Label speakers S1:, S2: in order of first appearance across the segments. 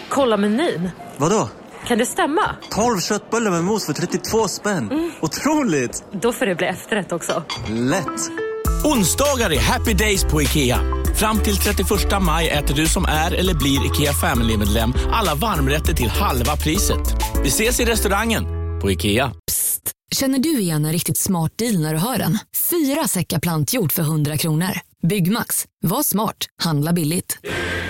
S1: Kolla menyn.
S2: Vadå?
S1: Kan det stämma?
S2: 12 köttbullar med mos för 32 spänn. Otroligt!
S1: Då får det bli efterrätt också.
S2: Lätt!
S3: Onsdagar är happy days på IKEA. Fram till 31 maj äter du som är eller blir IKEA Family-medlem alla varmrätter till halva priset. Vi ses i restaurangen på IKEA.
S4: Psst, känner du igen en riktigt smart deal när du hör den? 4 säckar plantjord för 100 kronor. Byggmax, var smart, handla billigt.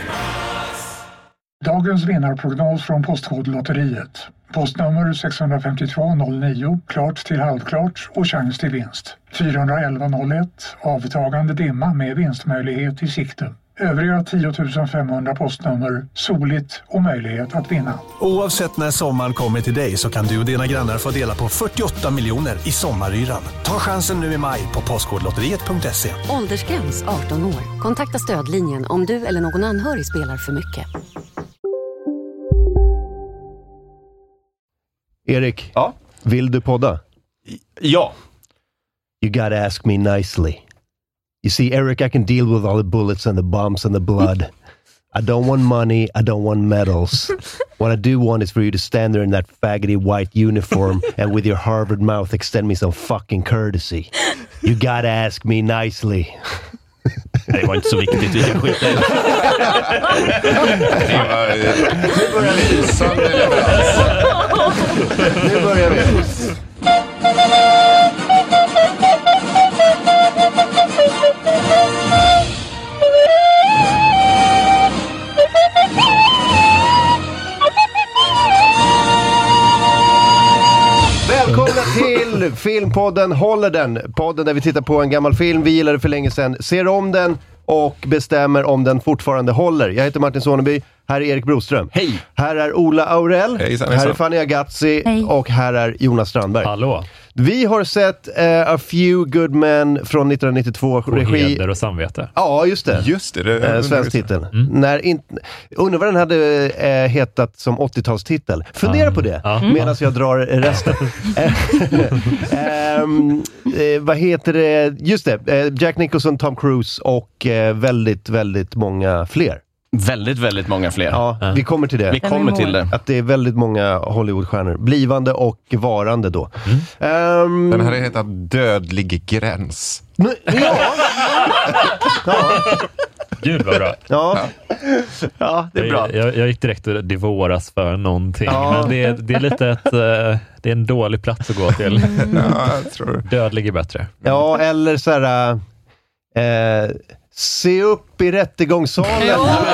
S5: Dagens vinnarprognos från Postkodlotteriet. Postnummer 65209, klart till halvklart och chans till vinst. 41101, avtagande dimma med vinstmöjlighet i sikte. Övriga 10 500 postnummer, soligt och möjlighet att vinna.
S6: Oavsett när sommaren kommer till dig så kan du och dina grannar få dela på 48 miljoner i sommaryran. Ta chansen nu i maj på postkodlotteriet.se.
S7: Åldersgräns 18 år. Kontakta stödlinjen om du eller någon anhörig spelar för mycket.
S8: Erik, vill du podda?
S9: Ja.
S8: You gotta ask me nicely. You see, Eric, I can deal with all the bullets and the bombs and the blood. I don't want money, I don't want medals. What I do want is for you to stand there in that faggoty white uniform and with your Harvard mouth extend me some fucking courtesy. You gotta ask me nicely.
S9: Det var inte så viktigt, vi kan skita i det.
S8: Nu börjar vi. Välkomna till Filmpodden Håller den. Podden där vi tittar på en gammal film vi gillade för länge sedan, ser om den och bestämmer om den fortfarande håller. Jag heter Martin Soneby, här är Erik Broström.
S9: Hej!
S8: Här är Ola Aurell.
S9: Hejsan,
S8: här är Fanny Agazzi. Hej. Och här är Jonas Strandberg.
S9: Hallå!
S8: Vi har sett A Few Good Men från 1992.
S10: På heder och samvete.
S8: Ja, just det.
S9: Just det.
S8: Svensk titel. Undrar vad den hade hetat som 80-talstitel. Fundera på det medan jag drar resten. Vad heter det? Just det. Jack Nicholson, Tom Cruise och väldigt, väldigt många fler.
S9: Väldigt, väldigt många fler.
S8: Ja, vi kommer till det.
S9: Vi kommer till det.
S8: Att det är väldigt många Hollywoodstjärnor. Blivande och varande då.
S11: Den här heter Dödlig gräns.
S8: Ja.
S10: Gud vad bra.
S8: Ja, det är bra.
S10: Jag gick direkt och det våras för någonting. Ja. Men det är lite det är en dålig plats att gå till.
S11: Ja, jag tror.
S10: Dödlig är bättre.
S8: Ja, eller så här... se upp i rättegångssalen.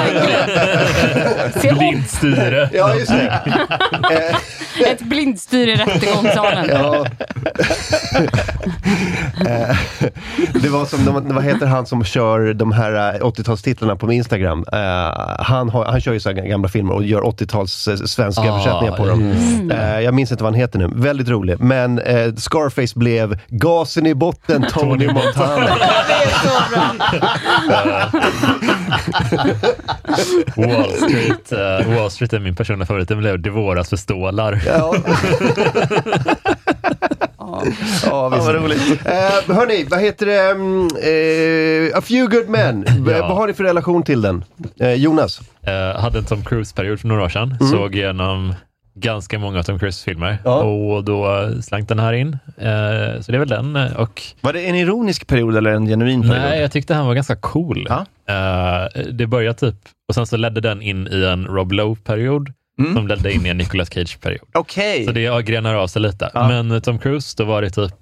S10: Blindstyre.
S8: Ja, just det.
S12: Ett blindstyre i rättegångssalen.
S8: Ja. Det var som, vad heter han som kör de här 80-talstitlarna på Instagram? Han kör ju så här gamla filmer och gör 80-tals svenska översättningar på dem. Jag minns inte vad han heter nu. Väldigt rolig. Men Scarface blev gasen i botten Tony Montana.
S12: Det är så bra.
S10: Wall Street är min personliga favorit. Den blev divoras för stålar.
S8: Ja. Vad roligt. Hörni, vad heter det? A Few Good Men. Vad har ni för relation till den? Jonas?
S10: Hade en Tom Cruise-period för några år sedan. Såg igenom ganska många Tom Cruise-filmer. Och då slank den här in. Så det är väl den. Och
S9: var det en ironisk period eller en genuin period?
S10: Nej, jag tyckte han var ganska cool. Det började typ... Och sen så ledde den in i en Rob Lowe-period. Som ledde in i en Nicolas Cage-period.
S9: Okej.
S10: Så det grenar av sig lite. Men Tom Cruise, då var det typ...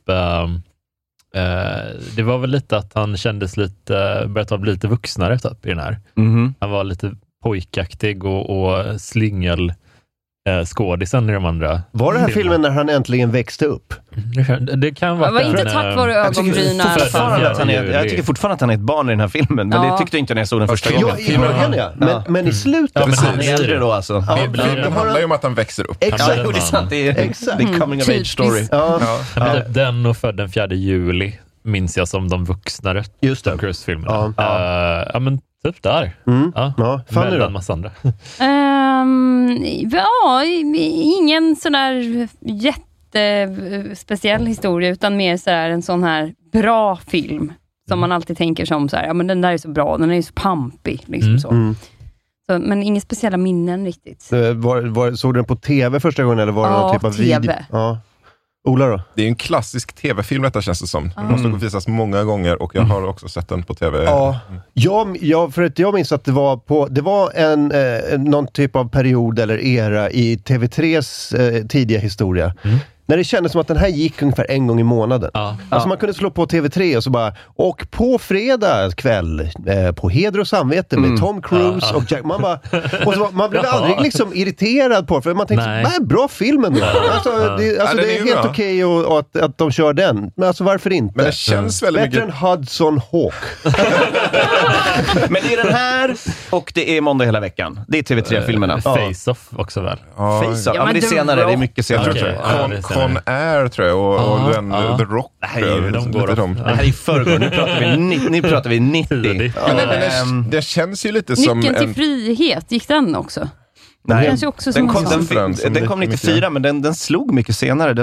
S10: det var väl lite att han kändes lite... började bli lite vuxnare typ i den här. Han var lite pojkaktig och slingel skådisen i de andra.
S8: Var det här filmen när han äntligen växte upp?
S10: Det kan vara.
S12: Det var inte tack vare ögonbryna.
S9: Jag tycker fortfarande att han är ett barn i den här filmen. Men det tyckte jag inte när jag såg den första gången.
S8: I början, men i slutet.
S9: Ja, men han är äldre då alltså.
S11: Det handlar ju om att han växer upp.
S9: Exakt, det är sant. Det är coming of age story.
S10: Den och Född den 4 juli minns jag som de vuxnare.
S8: Just det.
S10: Tom Cruise-filmerna. Ja, men typ där. Mellan en massa andra.
S12: Ingen sån där jättespeciell historia, utan mer så här en sån här bra film som man alltid tänker som så här, ja men den där är så bra, den är så pampig liksom så. Så, men inga speciella minnen riktigt.
S8: Såg du den på tv första gången eller var det någon typ av
S12: TV.
S8: video? Ja. Ola då?
S11: Det är en klassisk tv-film detta känns det som. Den måste visas många gånger och jag har också sett den på tv.
S8: Ja, för att jag minns att det var någon typ av period eller era i TV3s tidiga historia. När det kändes som att den här gick ungefär en gång i månaden. Alltså man kunde slå på TV3 och så bara, och på fredag kväll på Heder och samvete med Tom Cruise och Jack, man blev aldrig liksom irriterad på, för man tänkte, bra filmen då. Alltså det är helt okej att de kör den, men alltså varför inte?
S11: Men det känns väldigt
S8: bättre än Hudson Hawk.
S9: Men det är den här och det är Måndag hela veckan. Det är TV3-filmerna.
S10: Face-Off också väl?
S9: Face-Off, men det är senare, det är mycket senare.
S11: Con Air tror jag och den The Rock.
S9: Det här är i förrgår, nu pratar vi 90.
S11: Det känns ju lite som
S12: Nyckeln till frihet, gick den också?
S9: Nej,
S12: känns ju också som
S9: den kom 94, men den slog mycket senare.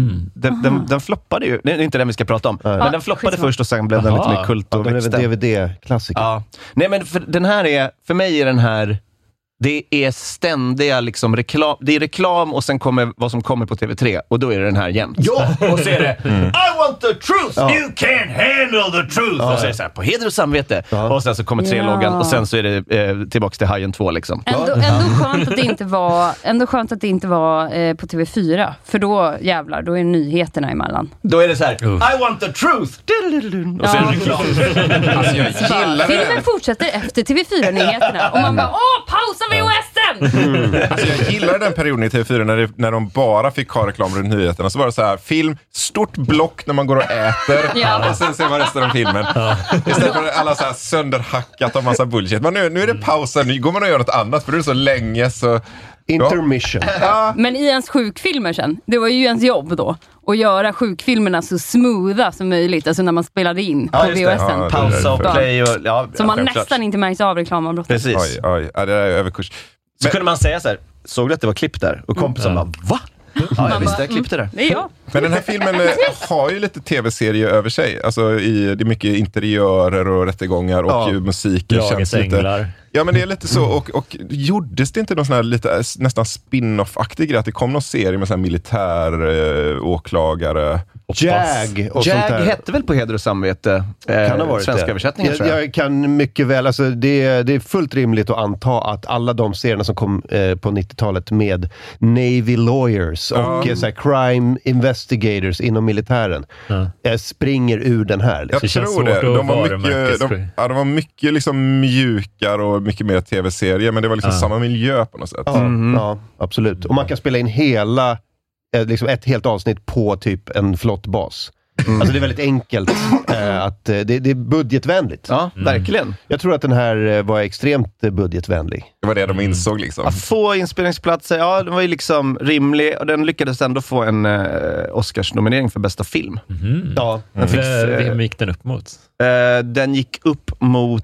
S9: Den floppade ju. Det är inte den vi ska prata om. Men den floppade först och sen blev den lite mer kult och växte.
S8: Det blev en DVD-klassiker.
S9: Ja. Nej, men för mig är den här, det är ständiga liksom reklam. Det är reklam och sen kommer vad som kommer på TV3 och då är det den här jämt.
S8: Ja,
S9: och så är det I want the truth, you can't handle the truth. Och så är det så här, på heder och samvete. Och sen så kommer 3-loggan och sen så är det tillbaks till Hajen 2 liksom.
S12: Ändå skönt att det inte var på TV4, för då jävlar, då är nyheterna emellan.
S9: Då är det så här, I want the truth. Och så är det reklam.
S11: Alltså jag gillar
S12: filmen fortsätter efter TV4-nyheterna och man bara, pausa VHS-en!
S11: Alltså jag gillar den perioden i TV4 när de bara fick ha reklam runt nyheterna. Så var det så här, film, stort block när man går och äter och sen ser man resten av filmen. Istället för alla så här sönderhackat och massa bullshit. Men nu är det pausen, nu går man och gör något annat för det är så länge så...
S8: Intermission.
S12: Men i ens sjukfilmer sen, det var ju ens jobb då att göra sjukfilmerna så smootha som möjligt, alltså när man spelade in på VHS-en.
S9: Pausa och play och
S12: så man nästan inte märks av reklamavbrottet.
S9: Precis.
S11: Oj, det är överkurs.
S9: Så kunde man säga så här, såg du att det var klipp där? Och kompisen bara, va? Ja, jag visste, jag klippte det.
S12: Det är jag.
S11: Men den här filmen har ju lite tv-serie över sig. Alltså det är mycket interiörer och rättegångar och musiken känns lite... Ja, men det är lite så. Och gjordes det inte någon sån här lite nästan spin-off-aktig grej att det kom någon serie med sån här militär åklagare?
S8: Jag och sånt där.
S9: Hette väl på heder och samvete
S8: kan ha varit
S9: svenska översättningar, tror jag.
S8: Jag kan mycket väl, alltså det är fullt rimligt att anta att alla de serierna som kom på 90-talet med Navy lawyers och så här, crime investigators inom militären springer ur den här.
S11: Liksom. Jag tror det. De var mycket liksom mjukare och mycket mer tv-serier, men det var liksom samma miljö på något sätt.
S8: Ja, absolut. Och man kan spela in hela liksom ett helt avsnitt på typ en flott bas. Alltså det är väldigt enkelt att det är budgetvänligt.
S9: Ja, verkligen.
S8: Jag tror att den här var extremt budgetvänlig.
S11: Det var det de insåg liksom.
S9: Ja, få inspelningsplatser, den var ju liksom rimlig och den lyckades ändå få en Oscars-nominering för bästa film.
S10: Ja, vem gick den upp mot?
S9: Den gick upp mot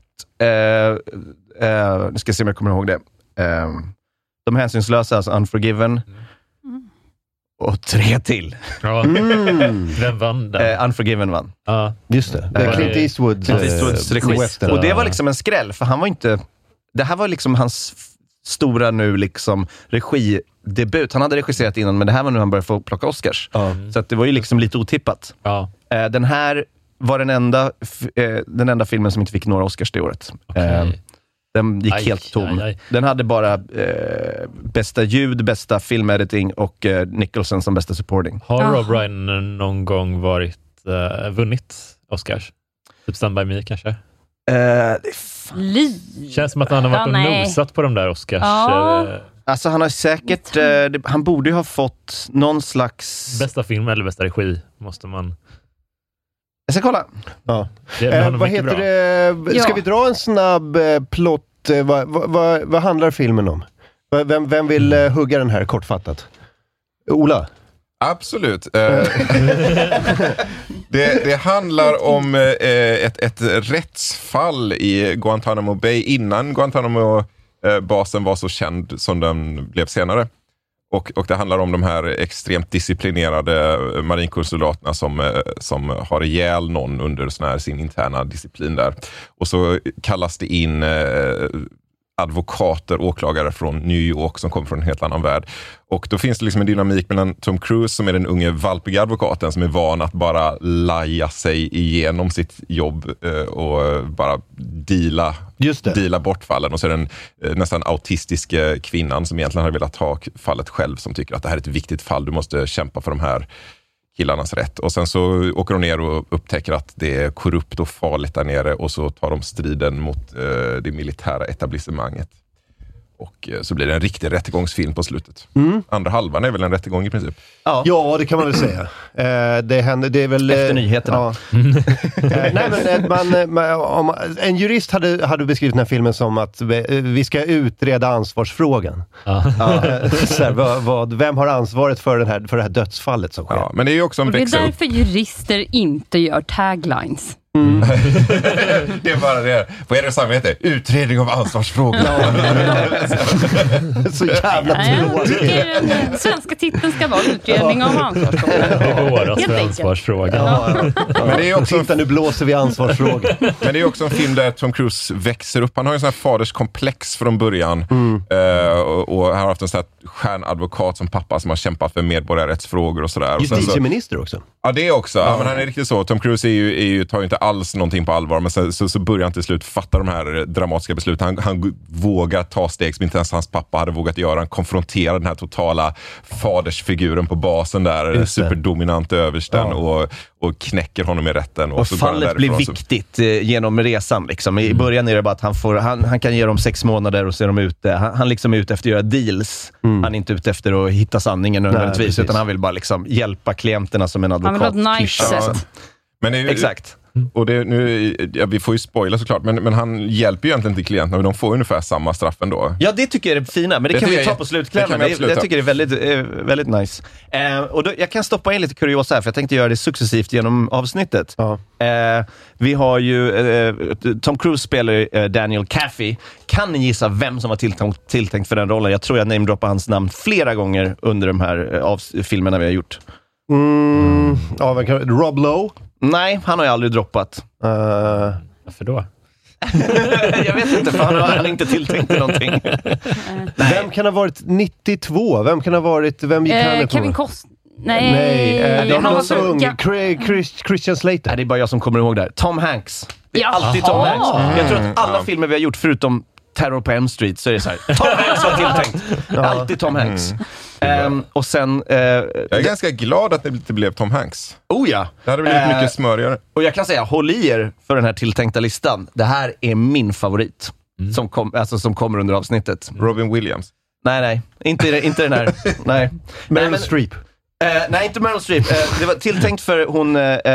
S9: nu ska jag se om jag kommer ihåg det. De hänsynslösa, alltså Unforgiven. Och 3 till.
S10: Ja. Vem vann den?
S9: Unforgiven vann.
S10: Ja.
S8: Just det. Clint Eastwoods
S9: regi. Och det var liksom en skräll, för han var inte... Det här var liksom hans stora nu liksom regidebut. Han hade regisserat innan, men det här var nu han började få plocka Oscars. Så att det var ju liksom lite otippat. Den här var den enda filmen som inte fick några Oscars det året. Den gick helt tom. Den hade bara bästa ljud, bästa filmediting och Nicholson som bästa supporting.
S10: Har Rob Reiner någon gång vunnit Oscars? Typ Stand By Me kanske? Känns som att han har varit och nosat på de där Oscars.
S9: Alltså han har säkert han borde ju ha fått någon slags
S10: bästa film eller bästa regi måste man...
S9: Jag ska kolla.
S8: Ja. Vad heter det? Ska vi dra en snabb plott? Vad handlar filmen om? Vem vill hugga den här kortfattat? Ola?
S11: Absolut. Det handlar om ett rättsfall i Guantanamo Bay innan Guantanamo-basen var så känd som den blev senare. Och det handlar om de här extremt disciplinerade marinkårssoldaterna som har ihjäl någon under sån här sin interna disciplin där. Och så kallas det in advokater, åklagare från New York som kommer från en helt annan värld. Och då finns det liksom en dynamik mellan Tom Cruise som är den unge valpiga advokaten som är van att bara laja sig igenom sitt jobb och bara deala bortfallen. Och så är den nästan autistiska kvinnan som egentligen hade velat ha fallet själv, som tycker att det här är ett viktigt fall, du måste kämpa för de här killarnas rätt. Och sen så åker de ner och upptäcker att det är korrupt och farligt där nere, och så tar de striden mot det militära etablissemanget. Och så blir det en riktig rättegångsfilm på slutet. Andra halvan är väl en rättegång i princip.
S8: Ja, det kan man väl säga. Det händer, det är väl...
S9: Efter nyheterna.
S8: Ja. Nej, men en jurist hade beskrivit den här filmen som att vi ska utreda ansvarsfrågan. Så här, vem har ansvaret för det här dödsfallet som sker?
S11: Ja, men det är ju också en
S12: det är därför jurister inte gör taglines.
S11: Det är bara det. Vad är det som heter? Utredning av ansvarsfrågor.
S8: Så jävla tråkigt.
S12: Den svenska titeln ska vara utredning av ansvarsfrågor.
S10: Det våras för ansvarsfrågan.
S11: Men det är också
S8: nu blåser vi ansvarsfrågan.
S11: Men det är också en film där Tom Cruise växer upp. Han har ju en sån här faderskomplex från början. Och har haft en sån här stjärnadvokat som pappa som har kämpat för medborgarrättsfrågor och sådär.
S8: Justitieminister också.
S11: Ja, det också. Ja, men han är riktigt så. Tom Cruise tar ju inte alls någonting på allvar, men så börjar han till slut fatta de här dramatiska besluten. Han vågar ta steg som inte ens hans pappa hade vågat göra. Han konfronterar den här totala fadersfiguren på basen där, superdominant översten, och knäcker honom i rätten.
S9: Och
S11: så
S9: fallet blir viktigt genom resan. Liksom. I början är det bara att han kan ge dem 6 månader och se dem ute. Han liksom är ute efter att göra deals. Han är inte ute efter att hitta sanningen nödvändigtvis, utan han vill bara liksom hjälpa klienterna som en advokat.
S12: Han vill ha ett nice sätt.
S11: Men det är ju,
S9: exakt.
S11: Och det, vi får ju spoila såklart, men han hjälper ju egentligen inte klienterna, och de får ungefär samma straff ändå.
S9: Ja, det tycker jag är fina, men det kan vi ta på slutklämmen. Jag tycker det är väldigt nice. Och då, jag kan stoppa in lite kuriosa här, för jag tänkte göra det successivt genom avsnittet. Vi har ju Tom Cruise spelar Daniel Kaffee. Kan ni gissa vem som var tilltänkt för den rollen? Jag tror jag namedroppar hans namn flera gånger under de här filmerna vi har gjort.
S8: Rob Lowe?
S9: Nej, han har ju aldrig droppat.
S10: Varför då?
S9: Jag vet inte, för han har inte tilltänkt någonting.
S8: Vem kan ha varit 92? Vem kan ha varit... Vem gick han
S12: Kevin
S8: Costner?
S12: Nej.
S8: Han var så ung. Christian Slater.
S9: Det är bara jag som kommer ihåg där. Tom Hanks. Det är alltid Tom Hanks. Jag tror att alla filmer vi har gjort, förutom Terror på Elm Street, så är det så här: Tom Hanks var tilltänkt. Alltid Tom Hanks. Och sen... jag
S11: är ganska glad att det inte blev Tom Hanks.
S9: Oh ja.
S11: Det hade blivit mycket smörigare.
S9: Och jag kan säga, håll i er för den här tilltänkta listan. Det här är min favorit. Som kommer under avsnittet.
S11: Robin Williams.
S9: Nej. Inte den här. Nej.
S8: Meryl Streep.
S9: Nej, inte Meryl Streep. Det var tilltänkt för hon,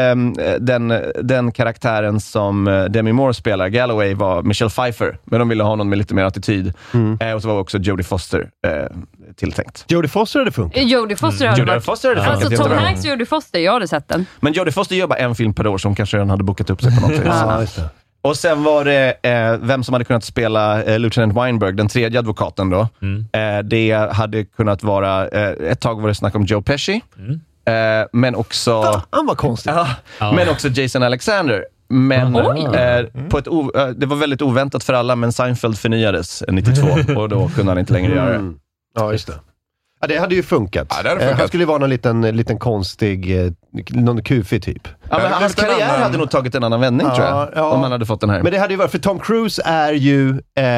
S9: den karaktären som Demi Moore spelar, Galloway, var Michelle Pfeiffer. Men de ville ha någon med lite mer attityd. Och så var också Jodie Foster tilltänkt.
S8: Jodie Foster hade funkat.
S12: Jodie Foster hade funkat. Alltså Tom Hanks och Jodie Foster, jag hade sett den.
S9: Men Jodie Foster gör bara en film per år, som kanske redan hade bokat upp sig på något vis. Och sen var det vem som hade kunnat spela Lieutenant Weinberg, den tredje advokaten då. Det hade kunnat vara, ett tag var det snack om Joe Pesci. Men också...
S8: Han var konstig.
S9: Men också Jason Alexander. Men på det var väldigt oväntat för alla, men Seinfeld förnyades 92 och då kunde han inte längre göra det.
S8: Ja, just det. Ja, det hade ju funkat.
S11: Ja, det hade funkat.
S8: Han skulle ju vara någon liten konstig, någon kufig typ.
S9: Ja, men hans karriär hade nog tagit en annan vändning, tror jag. Om han hade fått den här. Men
S8: det hade ju varit, för Tom Cruise är ju,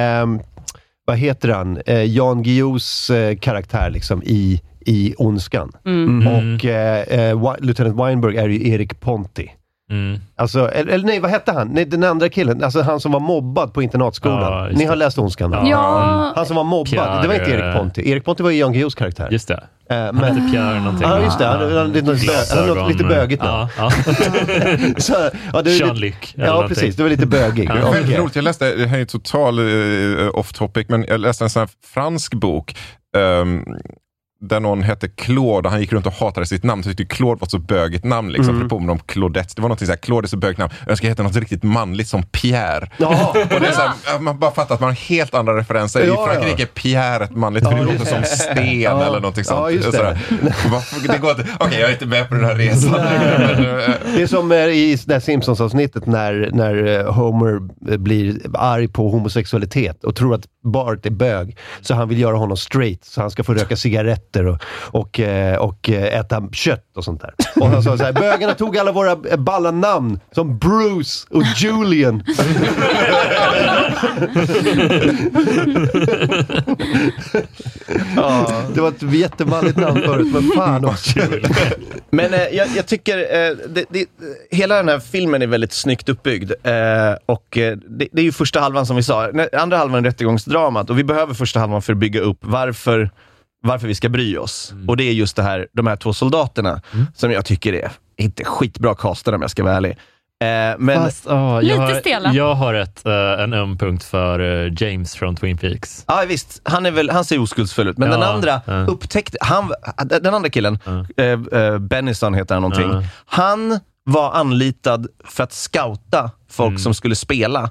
S8: vad heter han? Jan Guillous karaktär liksom i Ondskan. Och Lieutenant Weinberg är ju Erik Ponti. Alltså, eller nej, vad hette han? Nej, den andra killen, alltså han som var mobbad på internatskolan. Ni har läst Ondskan då?
S12: Ja.
S8: Han som var mobbad,
S10: Pierre,
S8: det var inte Erik Ponti. Erik Ponti var ju Jan Guillous karaktär.
S10: Just det.
S8: Men
S10: Pierre någonting.
S8: Ja, just det. Han hade lite bögigt nu.
S10: Jean-Luc.
S8: Ja, precis. Det var lite bögig.
S11: Det var väldigt roligt. Jag läste, det här är total off topic, men jag läste en sån här fransk bok där någon hette Claude och han gick runt och hatade sitt namn. Så tyckte Claude var så bögigt namn liksom. För det påminner om Claudette. Det var något så här, Claude är så bögigt namn. Jag ska heta något riktigt manligt som Pierre. Ja. Och det är så här, man bara fattar att man har helt andra referenser. I Frankrike är Pierre ett manligt för det låter som sten eller någonting sånt.
S8: Just det.
S11: Det går inte. Okej, jag är inte med på den här resan.
S8: Det är som i det här Simpsons-avsnittet när Homer blir arg på homosexualitet och tror att Bart är bög. Så han vill göra honom straight. Så han ska få röka cigaretter och äta kött och sånt där. Och han sa så här, bögarna tog alla våra balla namn som Bruce och Julian. Det var ett jättemalligt namn förut, men fan också.
S9: Men jag tycker hela den här filmen är väldigt snyggt uppbyggd och det är ju första halvan som vi sa. Andra halvan är rättegångsdramat och vi behöver första halvan för att bygga upp varför vi ska bry oss. Och det är just de här 2 soldaterna som jag tycker är inte skitbra castade om jag ska vara ärlig. Men
S10: fast,
S12: lite stela.
S10: Jag har en öm punkt för James från Twin Peaks.
S9: Ja visst, han ser oskuldsfull ut. Men den andra upptäckte den andra killen Bennison heter han någonting. Han var anlitad för att scouta folk som skulle spela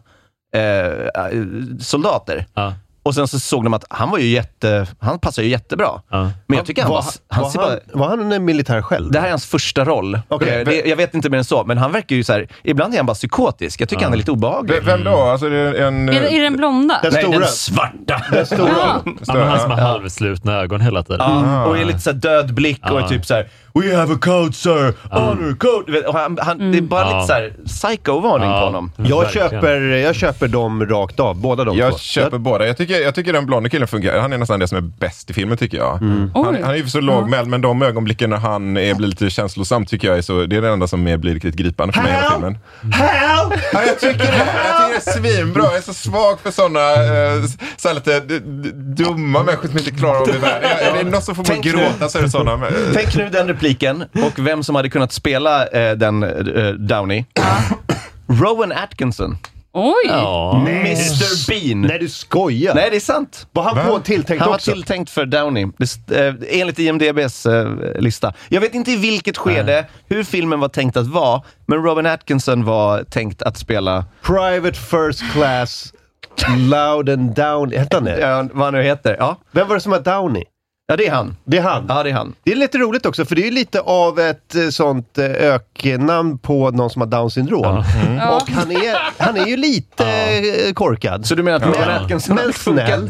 S9: soldater. Och sen så såg de att han passar ju jättebra. Men jag tycker
S8: var han en militär själv?
S9: Det här är hans första roll. Jag vet inte mer än så, men han verkar ju så här, ibland är han bara psykotisk. Jag tycker han är lite obehaglig.
S11: Vem då? Alltså, är
S12: det den blonda?
S9: Den svarta.
S8: Den stora.
S10: Han som har halvslutna ögon hela tiden.
S9: Och är lite så här död blick och är typ så här: "We have a code, sir. Honor code." Och det är bara lite så här psycho-varning på honom.
S8: Jag köper dem rakt av, båda de
S11: Jag
S8: två.
S11: köper båda. Jag tycker den blonda killen fungerar. Han är nästan det som är bäst i filmen tycker jag. Han är ju så lågmäld, men de ögonblicken när han blir lite känslosam tycker jag det är det enda som blir riktigt gripande för mig i hela filmen. Jag tycker det är svinbra. Jag är så svag för såna lite dumma människor som inte klarar av det där. Det är något som får mig gråta så är det såna.
S9: Tänk nu den repliken och vem som hade kunnat spela den Downey. Rowan Atkinson.
S12: Oj!
S9: Mr. Bean.
S8: Nej, du skojar.
S9: Nej, det är sant.
S8: Var han tilltänkt
S9: Han var
S8: också?
S9: tilltänkt för Downey. Enligt IMDb's lista. Jag vet inte i vilket skede hur filmen var tänkt att vara, men Rowan Atkinson var tänkt att spela
S8: Private First Class Loud and Downey. Hette han det?
S9: Ja, vad han nu heter. Ja.
S8: Vem var det som var Downey?
S9: Ja, det är han.
S8: Det är han?
S9: Ja, det är han.
S8: Det är lite roligt också, för det är lite av ett sånt öknamn på någon som har Down-syndrom. Och han är ju lite korkad.
S9: Så du menar att Rowan Atkinson
S8: men snäll.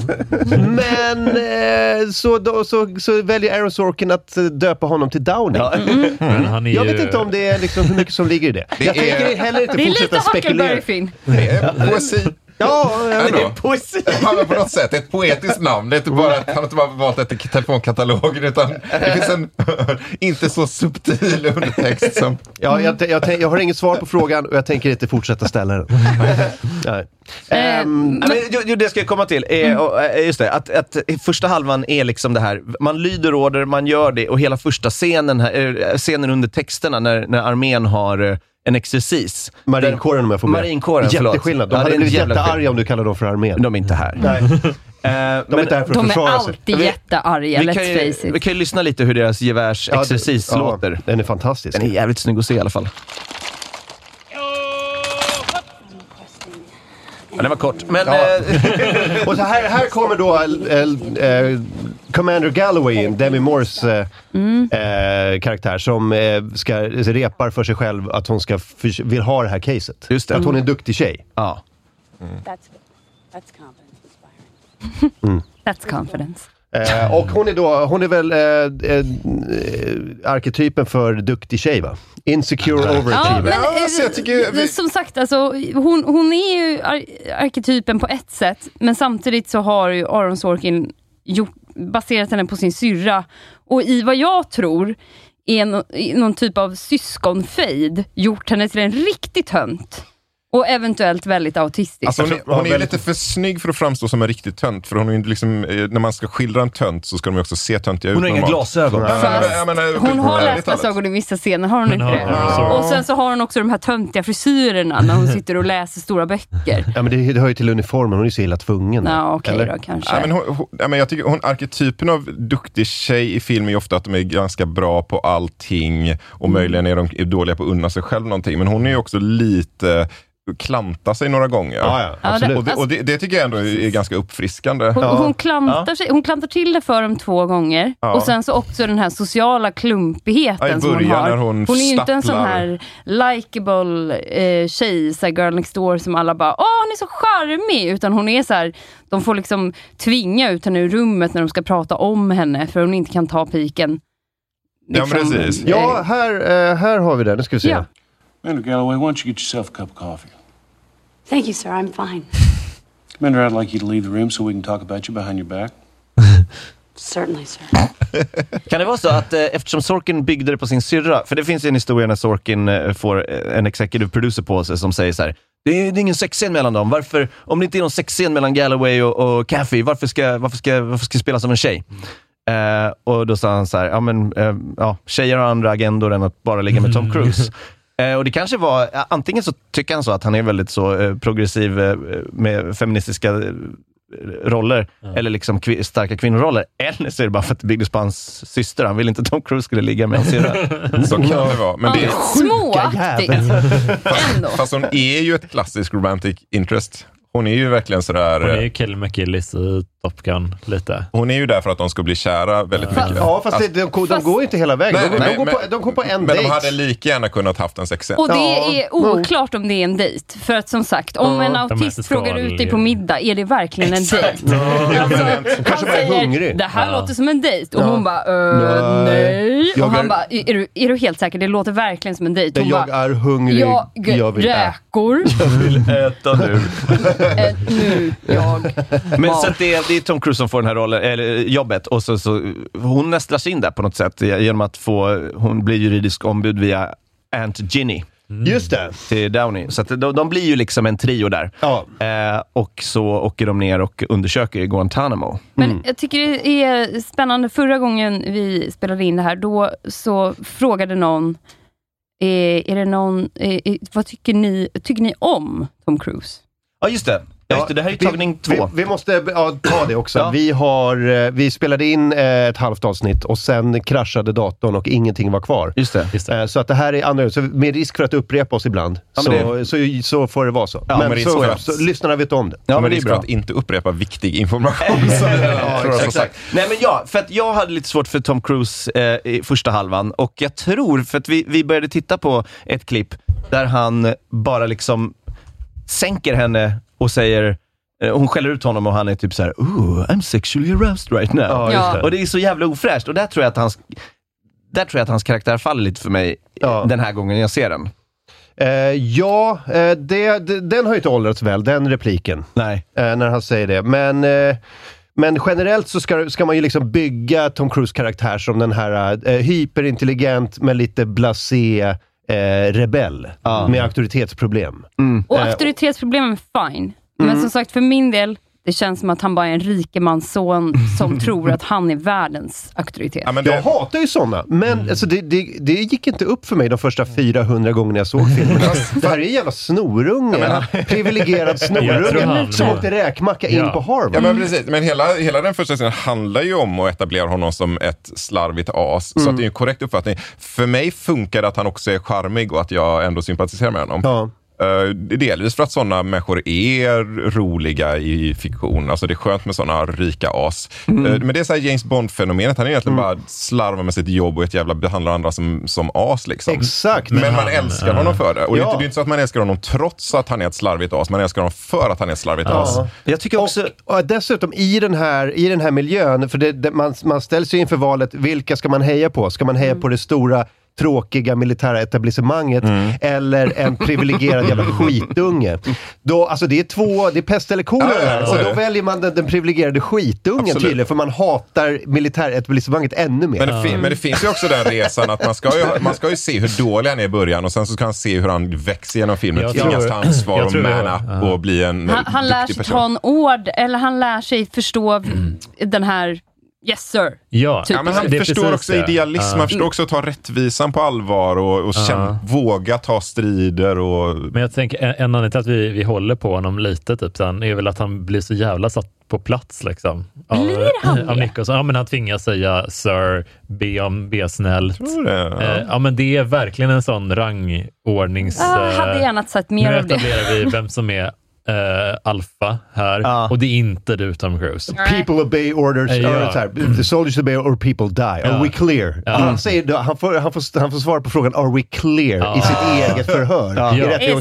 S8: Men så väljer Aaron Sorkin att döpa honom till Downey. Jag vet inte om det är liksom hur mycket som ligger i det. Jag tänker heller inte fortsätta spekulera.
S12: Det är lite Huckleberry-film.
S11: Det är poesi.
S8: Ja,
S11: det är poesi. På något sätt, ett poetiskt namn. Det är inte bara att han inte bara valt ett telefonkatalog, utan det finns en inte så subtil undertext som...
S8: Ja, jag har inget svar på frågan och jag tänker inte fortsätta ställa den.
S9: Det ska jag komma till. Just det, att första halvan är liksom det här. Man lyder order, man gör det, och hela första scenen under texterna när armén har en exercis.
S8: Marinkåren om jag får med.
S9: Marinkåren,
S8: jätteskillnad. De hade blivit jättearga om du kallar dem för armén.
S9: De är inte här.
S8: Nej. De är inte här för att försvara sig.
S12: De är alltid jättearga, let's face it.
S9: Vi kan ju lyssna lite hur deras gevärsexercis låter.
S8: Den är fantastisk.
S9: Den är jävligt snygg att se i alla fall. Ja, det var kort. Men,
S8: och så här kommer då Commander Galloway, Demi Moores karaktär, som repar för sig själv att hon vill ha det här caset.
S9: Just det.
S8: Att hon är en duktig tjej.
S9: Ja.
S13: That's confidence inspiring.
S12: That's confidence.
S8: Och hon är väl arketypen för duktig tjej, va? Insecure overachiever.
S12: Ja, men, som sagt, alltså, hon är ju arketypen på ett sätt, men samtidigt så har ju Aaron Sorkin baserat henne på sin syrra, och i vad jag tror är någon typ av syskonfejd gjort henne till en riktigt hönt. Och eventuellt väldigt autistisk.
S11: Alltså hon är ju lite för snygg för att framstå som en riktig tönt. För hon är liksom, när man ska skildra en tönt så ska de ju också se töntiga ut.
S9: Hon har inga glasögon.
S12: Hon har läsglasögon i vissa scener, har hon inte det? Och sen så har hon också de här töntiga frisyrerna när hon sitter och läser stora böcker.
S8: Ja, men det hör ju till uniformen. Hon är så illa tvungen.
S12: Ja, okej då, kanske.
S11: Ja, men jag tycker arketypen av duktig tjej i film är ofta att de är ganska bra på allting. Och möjligen är de dåliga på att unna sig själv någonting. Men hon är ju också lite... klanta sig några gånger.
S8: Ja, absolut.
S11: Och det tycker jag ändå är ganska uppfriskande.
S12: Hon klantar till det för dem 2 gånger. Ja. Och sen så också den här sociala klumpigheten som hon har. Hon är ju inte en sån här likeable tjej, så här girl next door, som alla bara, hon är så charmig. Utan hon är så här, de får liksom tvinga ut henne ur rummet när de ska prata om henne för hon inte kan ta piken.
S11: Liksom, ja, precis.
S8: Ja, här har vi det. Nu ska vi se. Ja.
S14: Commander Galloway, why don't you get yourself a cup of coffee?
S13: Thank you, sir. I'm fine.
S14: Commander, I'd like you to leave the room so we can talk about you behind your back.
S13: Certainly, sir.
S9: Kan det vara så att eftersom Sorkin byggde det på sin syrra, för det finns ju en historia när Sorkin får en executive producer på sig som säger så här: det är ingen sexscen mellan dem. Varför, om det inte är någon sexscen mellan Galloway och Caffey, varför ska spela som en tjej? Och då sa han så här: tjejer har andra agendor än att bara ligga med Tom Cruise. Och det kanske var, antingen så tycker han så att han är väldigt så progressiv med feministiska roller, eller liksom starka kvinnoroller, eller så är det bara för att det byggdes på hans syster. Han vill inte att Tom Cruise skulle ligga med hans syrra.
S11: Så kan det vara. Men det är
S12: småaktigt.
S11: Fast hon är ju ett klassiskt romantic interest. Hon är ju verkligen sådär...
S10: Hon är ju Kelly McGillis i Top Gun lite.
S11: Hon är ju där för att de ska bli kära väldigt mycket.
S8: Ja, fast de går ju inte hela vägen. De går på en dejt.
S11: Men de hade lika gärna kunnat haft en sexscen.
S12: Och det är oklart om det är en dejt. För att som sagt, om en autist frågar ut dig på middag, är det verkligen en dejt? Alltså,
S8: kanske bara är hungrig.
S12: Det här låter som en dejt. Och hon bara, nej. Och han bara, är du helt säker? Det låter verkligen som en dejt. Hon
S8: jag är hungrig.
S12: Jag vill räkor.
S9: Jag vill äta nu. Men så att det är Tom Cruise som får den här rollen, eller jobbet, och så hon nästlar sig in där på något sätt genom att hon blir juridisk ombud via Aunt Ginny.
S8: Just det.
S9: Till Downey. Så att de blir ju liksom en trio där.
S8: Ja.
S9: Och så åker de ner och undersöker i Guantanamo.
S12: Men jag tycker det är spännande. Förra gången vi spelade in det här, då så frågade någon, vad tycker ni om Tom Cruise?
S9: Ja, just det. Det här är tagning 2.
S8: Vi måste ta det också. Ja. Vi spelade in ett halvt avsnitt och sen kraschade datorn och ingenting var kvar.
S9: Just det.
S8: Så att det här är andra. Så med risk för att upprepa oss ibland, så får det vara så.
S11: Ja, men
S8: så lyssnarna vet om det.
S11: Ja, men det är bra att inte upprepa viktig information.
S9: Exakt. Nej, men för att jag hade lite svårt för Tom Cruise i första halvan, och jag tror, för att vi började titta på ett klipp där han bara liksom sänker henne och säger, hon skäller ut honom och han är typ så här: I'm sexually aroused right now.
S12: Ja.
S9: Och det är så jävla ofräscht, och där tror jag att hans karaktär faller lite för mig den här gången jag ser den.
S8: Den har ju inte åldrats väl, den repliken.
S9: Nej.
S8: När han säger det. Men generellt så ska man ju liksom bygga Tom Cruise karaktär som den här hyperintelligent men lite blasé rebell med auktoritetsproblem.
S12: Och auktoritetsproblem är fine. Men som sagt, för min del, det känns som att han bara är en rikemansson som tror att han är världens auktoritet.
S8: Ja, jag hatar ju sådana. Men alltså, det gick inte upp för mig de första 400 gångerna jag såg filmen. Det här är en jävla snorunge. Privilegierad snorunge som åkte räkmacka in på Harvard.
S11: Ja, men precis. Men hela den första scenen handlar ju om att etablera honom som ett slarvigt as. Så att det är en korrekt uppfattning. För mig funkar det att han också är charmig och att jag ändå sympatiserar med honom.
S8: Ja.
S11: Delvis för att sådana människor är roliga i fiktion. Alltså det är skönt med sådana rika as. Men det är så här James Bond-fenomenet. Han är egentligen bara slarvar med sitt jobb och ett jävla behandlar andra som as liksom.
S8: Exakt.
S11: Men man älskar honom för det. Och det är inte så att man älskar honom trots att han är ett slarvigt as. Man älskar honom för att han är ett slarvigt as.
S9: Jag tycker också...
S8: Och dessutom i den här miljön, för man ställs ju inför valet, vilka ska man heja på? Ska man heja på det stora tråkiga militära etablissemanget eller en privilegierad jävla skitunge. Då, alltså det är pest eller kolera. Och då väljer man den privilegierade skitungen tydligen, för man hatar militäretablissemanget ännu mer.
S11: Men det finns ju också den resan att man ska ju se hur dålig han är i början och sen så ska han se hur han växer genom filmen, tvingas ta ansvar och man up och bli en
S12: han lär sig ta en ord, eller han lär sig förstå den här yes sir.
S10: Ja,
S11: typ. Men han förstår också idealism, han förstår också att ta rättvisan på allvar och våga ta strider.
S10: Men jag tänker, en anledning till att vi håller på honom lite typ, sen är väl att han blir så jävla satt på plats liksom.
S12: Blir han
S10: av Nicholson. Ja, men han tvingas säga sir, be snällt. Ja, men det är verkligen en sån rangordnings...
S12: hade gärna sett mer av det.
S10: Nu etablerar vi vem som är alfa här och det är inte du, Tom Cruise.
S8: People obey orders, the soldiers obey or people die. Are we clear? Han får svara på frågan are we clear i sitt eget förhör.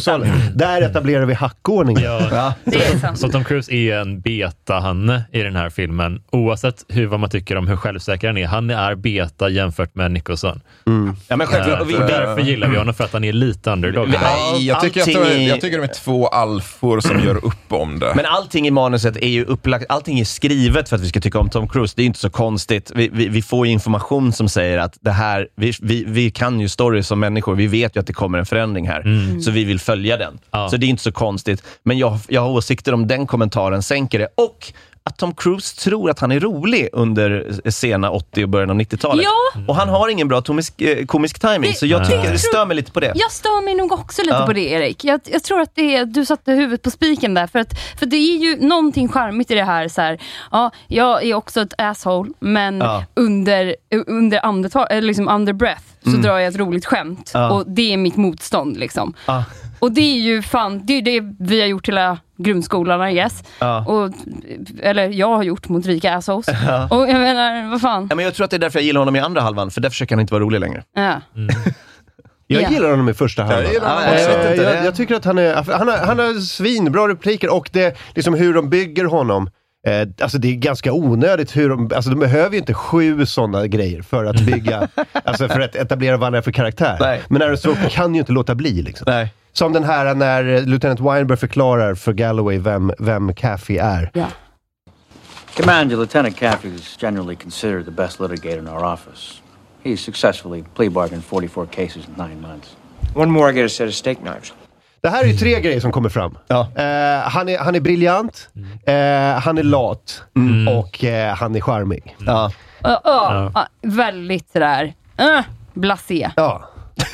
S8: Där etablerar vi hackordningen.
S12: Det är sant.
S10: Så Tom Cruise är en beta-hanne i den här filmen, oavsett vad man tycker om hur självsäker han är. Han är beta jämfört med Nicholson.
S9: Ja, men självklart,
S10: därför gillar vi honom, för att han är lite underdog.
S11: Nej, jag tycker de är två alfor som gör upp om det.
S9: Men allting i manuset är ju upplagt, allting är skrivet för att vi ska tycka om Tom Cruise. Det är inte så konstigt. Vi får ju information som säger att det här, vi kan ju stories som människor. Vi vet ju att det kommer en förändring här. Så vi vill följa den. Så det är inte så konstigt. Men jag har åsikter om den kommentaren sänker det. Och att Tom Cruise tror att han är rolig under sena 80 och början av 90-talet.
S12: Ja.
S9: Och han har ingen bra komisk timing. Så jag tycker det stör mig lite på det.
S12: Jag stör mig nog också lite på det, Erik. Jag tror att du satte huvudet på spiken där. För det är ju någonting charmigt i det här. Så här, jag är också ett asshole. Men under andetag, liksom under breath, så drar jag ett roligt skämt. Och det är mitt motstånd liksom. Och det är ju det är det vi har gjort hela grundskolan, yes. Eller jag har gjort mot rika assholes. Och jag menar, vad fan.
S9: Ja, men jag tror att det är därför jag gillar honom i andra halvan, för där försöker han inte vara rolig längre.
S8: Jag gillar honom i första halvan. Jag tycker att han har svinbra repliker, och det liksom hur de bygger honom. Alltså det är ganska onödigt hur de behöver ju inte 7 sådana grejer för att bygga, alltså för att etablera vad han är för karaktär.
S9: Nej.
S8: Men Aaron Sorkin kan ju inte låta bli liksom.
S9: Nej.
S8: Som den här när Lieutenant Weinberg förklarar för Galloway vem Caffey är.
S12: Ja.
S15: Commander, Lieutenant Caffey is generally considered the best litigator in our office. He's successfully plea bargained 44 cases in 9 months.
S16: One more, I get a set of steak knives.
S8: Det här är ju 3 grejer som kommer fram. Han är briljant, han är lat och han är charmig.
S12: Väldigt sådär blasé.
S8: Ja.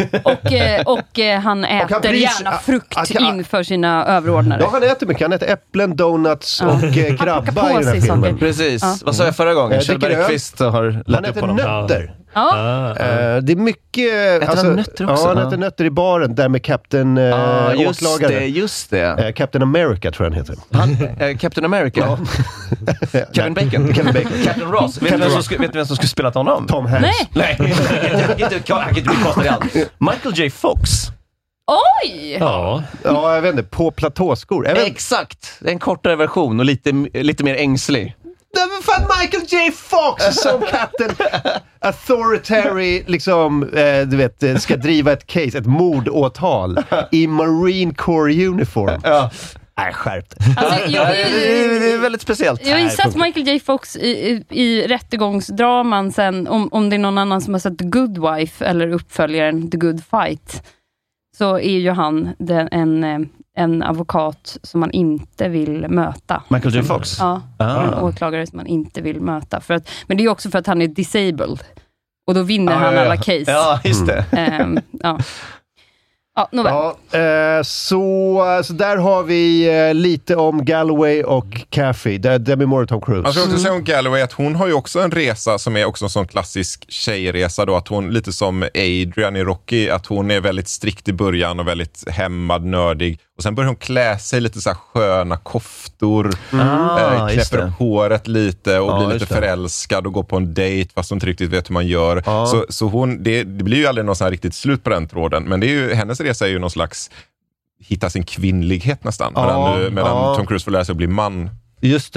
S12: Och han äter gärna frukt inför sina överordnade.
S8: Ja, han äter mycket. Han äter äpplen, donuts och krabba i den här filmen.
S9: Precis. Vad sa jag förra gången? Kjell Bergqvist har
S8: han äter nötter. Det är mycket...
S9: Äter han nötter också?
S8: Ja, han äter nötter i baren där med Captain åklagare.
S9: Just det.
S8: Captain America tror jag han heter.
S9: Captain America? Kevin Bacon? Captain Ross? Vet du vem som skulle spela honom?
S8: Tom Hanks.
S9: Nej. Han kan inte bli kostad i allt. Michael J. Fox.
S12: Oj!
S8: Ja, jag vet inte. På platåskor.
S9: Exakt. En kortare version och lite mer ängslig.
S8: Det var fan Michael J. Fox som Captain Authority liksom, du vet, ska driva ett case, ett mordåtal i Marine Corps uniform. Nej, skärpt.
S12: Alltså,
S9: det är väldigt speciellt.
S12: Jag har ju sett Michael J. Fox i rättegångsdraman sen, om det är någon annan som har sett The Good Wife eller uppföljaren The Good Fight, så är ju han en advokat som man inte vill möta.
S9: Michael J. Fox?
S12: Ja, en åklagare som man inte vill möta. Men det är också för att han är disabled. Och då vinner han alla case.
S9: Ja, just det.
S8: Så där har vi lite om Galloway och Caffey. Demi Moore och Tom Cruise.
S11: Jag ska också säga om Galloway att hon har ju också en resa som är också en sån klassisk tjejresa då, att hon lite som Adrian i Rocky, att hon är väldigt strikt i början och väldigt hämmad, nördig, och sen börjar hon klä sig lite så här sköna koftor, knäpper upp håret lite och blir lite förälskad och går på en dejt fast hon inte riktigt vet hur man gör. Så hon, det blir ju aldrig någon sån här riktigt slut på den tråden, men det är ju, hennes resa är ju någon slags hitta sin kvinnlighet nästan, medan Tom Cruise får lära sig att bli man.
S8: Just det.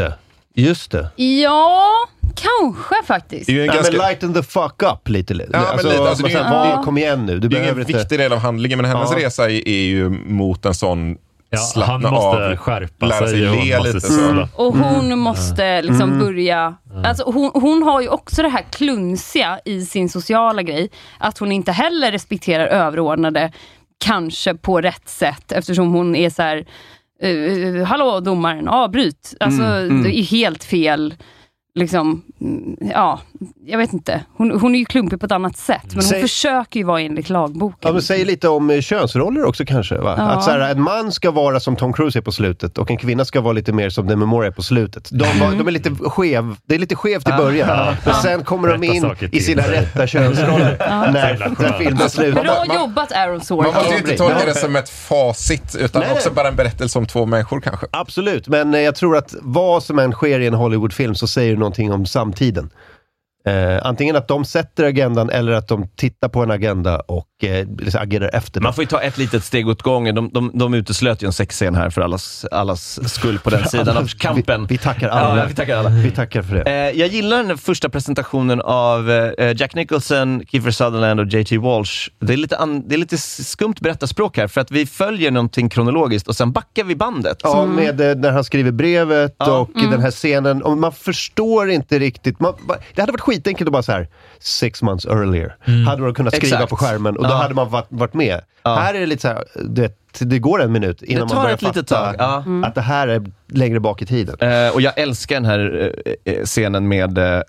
S8: Just det.
S12: Ja, kanske faktiskt.
S11: Det är ju en ganska...
S8: men lighten the fuck up lite.
S11: Ja, alltså, men lite. Alltså, det är
S8: kom igen nu. Du
S11: det är en viktig del av handlingen, men hennes resa är ju mot en sån slappna
S10: han måste
S11: av,
S10: skärpa
S11: lära sig
S10: sig
S11: le lite så.
S12: Och hon måste liksom börja... Alltså hon har ju också det här klunsiga i sin sociala grej. Att hon inte heller respekterar överordnade kanske på rätt sätt. Eftersom hon är så här... hallå domaren, avbryt. Alltså det är helt fel. Liksom, ja, jag vet inte. Hon är ju klumpig på ett annat sätt. Men hon försöker ju vara enligt lagboken.
S8: Ja, men säg lite om könsroller också kanske, va?
S12: Ja.
S8: Att så här, en man ska vara som Tom Cruise är på slutet och en kvinna ska vara lite mer som Demi Moore är på slutet. De är lite skev. Det är lite skevt i början. Men sen kommer de in i sina rätta könsroller när filmen slutar.
S12: Bra jobbat, Aaron Sorkin.
S11: Man måste ju inte tolka det som ett facit, utan också bara en berättelse om två människor kanske.
S8: Absolut, men jag tror att vad som än sker i en Hollywoodfilm så säger någonting om samtiden. Antingen att de sätter agendan eller att de tittar på en agenda och agerar efter.
S9: Man får ju ta ett litet steg åt gången. De uteslöt ju en sexscen här för allas skull på den sidan av kampen.
S8: Vi tackar alla.
S9: Ja, vi tackar alla.
S8: Vi tackar för det.
S9: Jag gillar den första presentationen av Jack Nicholson, Kiefer Sutherland och J.T. Walsh. Det är lite skumt berättarspråk här, för att vi följer någonting kronologiskt och sen backar vi bandet.
S8: Ja, med när han skriver brevet och den här scenen. Och man förstår inte riktigt. Det hade varit skitenkelt att bara så här 6 months earlier. Hade man kunnat skriva på skärmen och då hade man varit med. Här är det lite så här, det går 1 minut innan man börjar fatta att det här är längre bak i tiden.
S9: Och jag älskar den här scenen med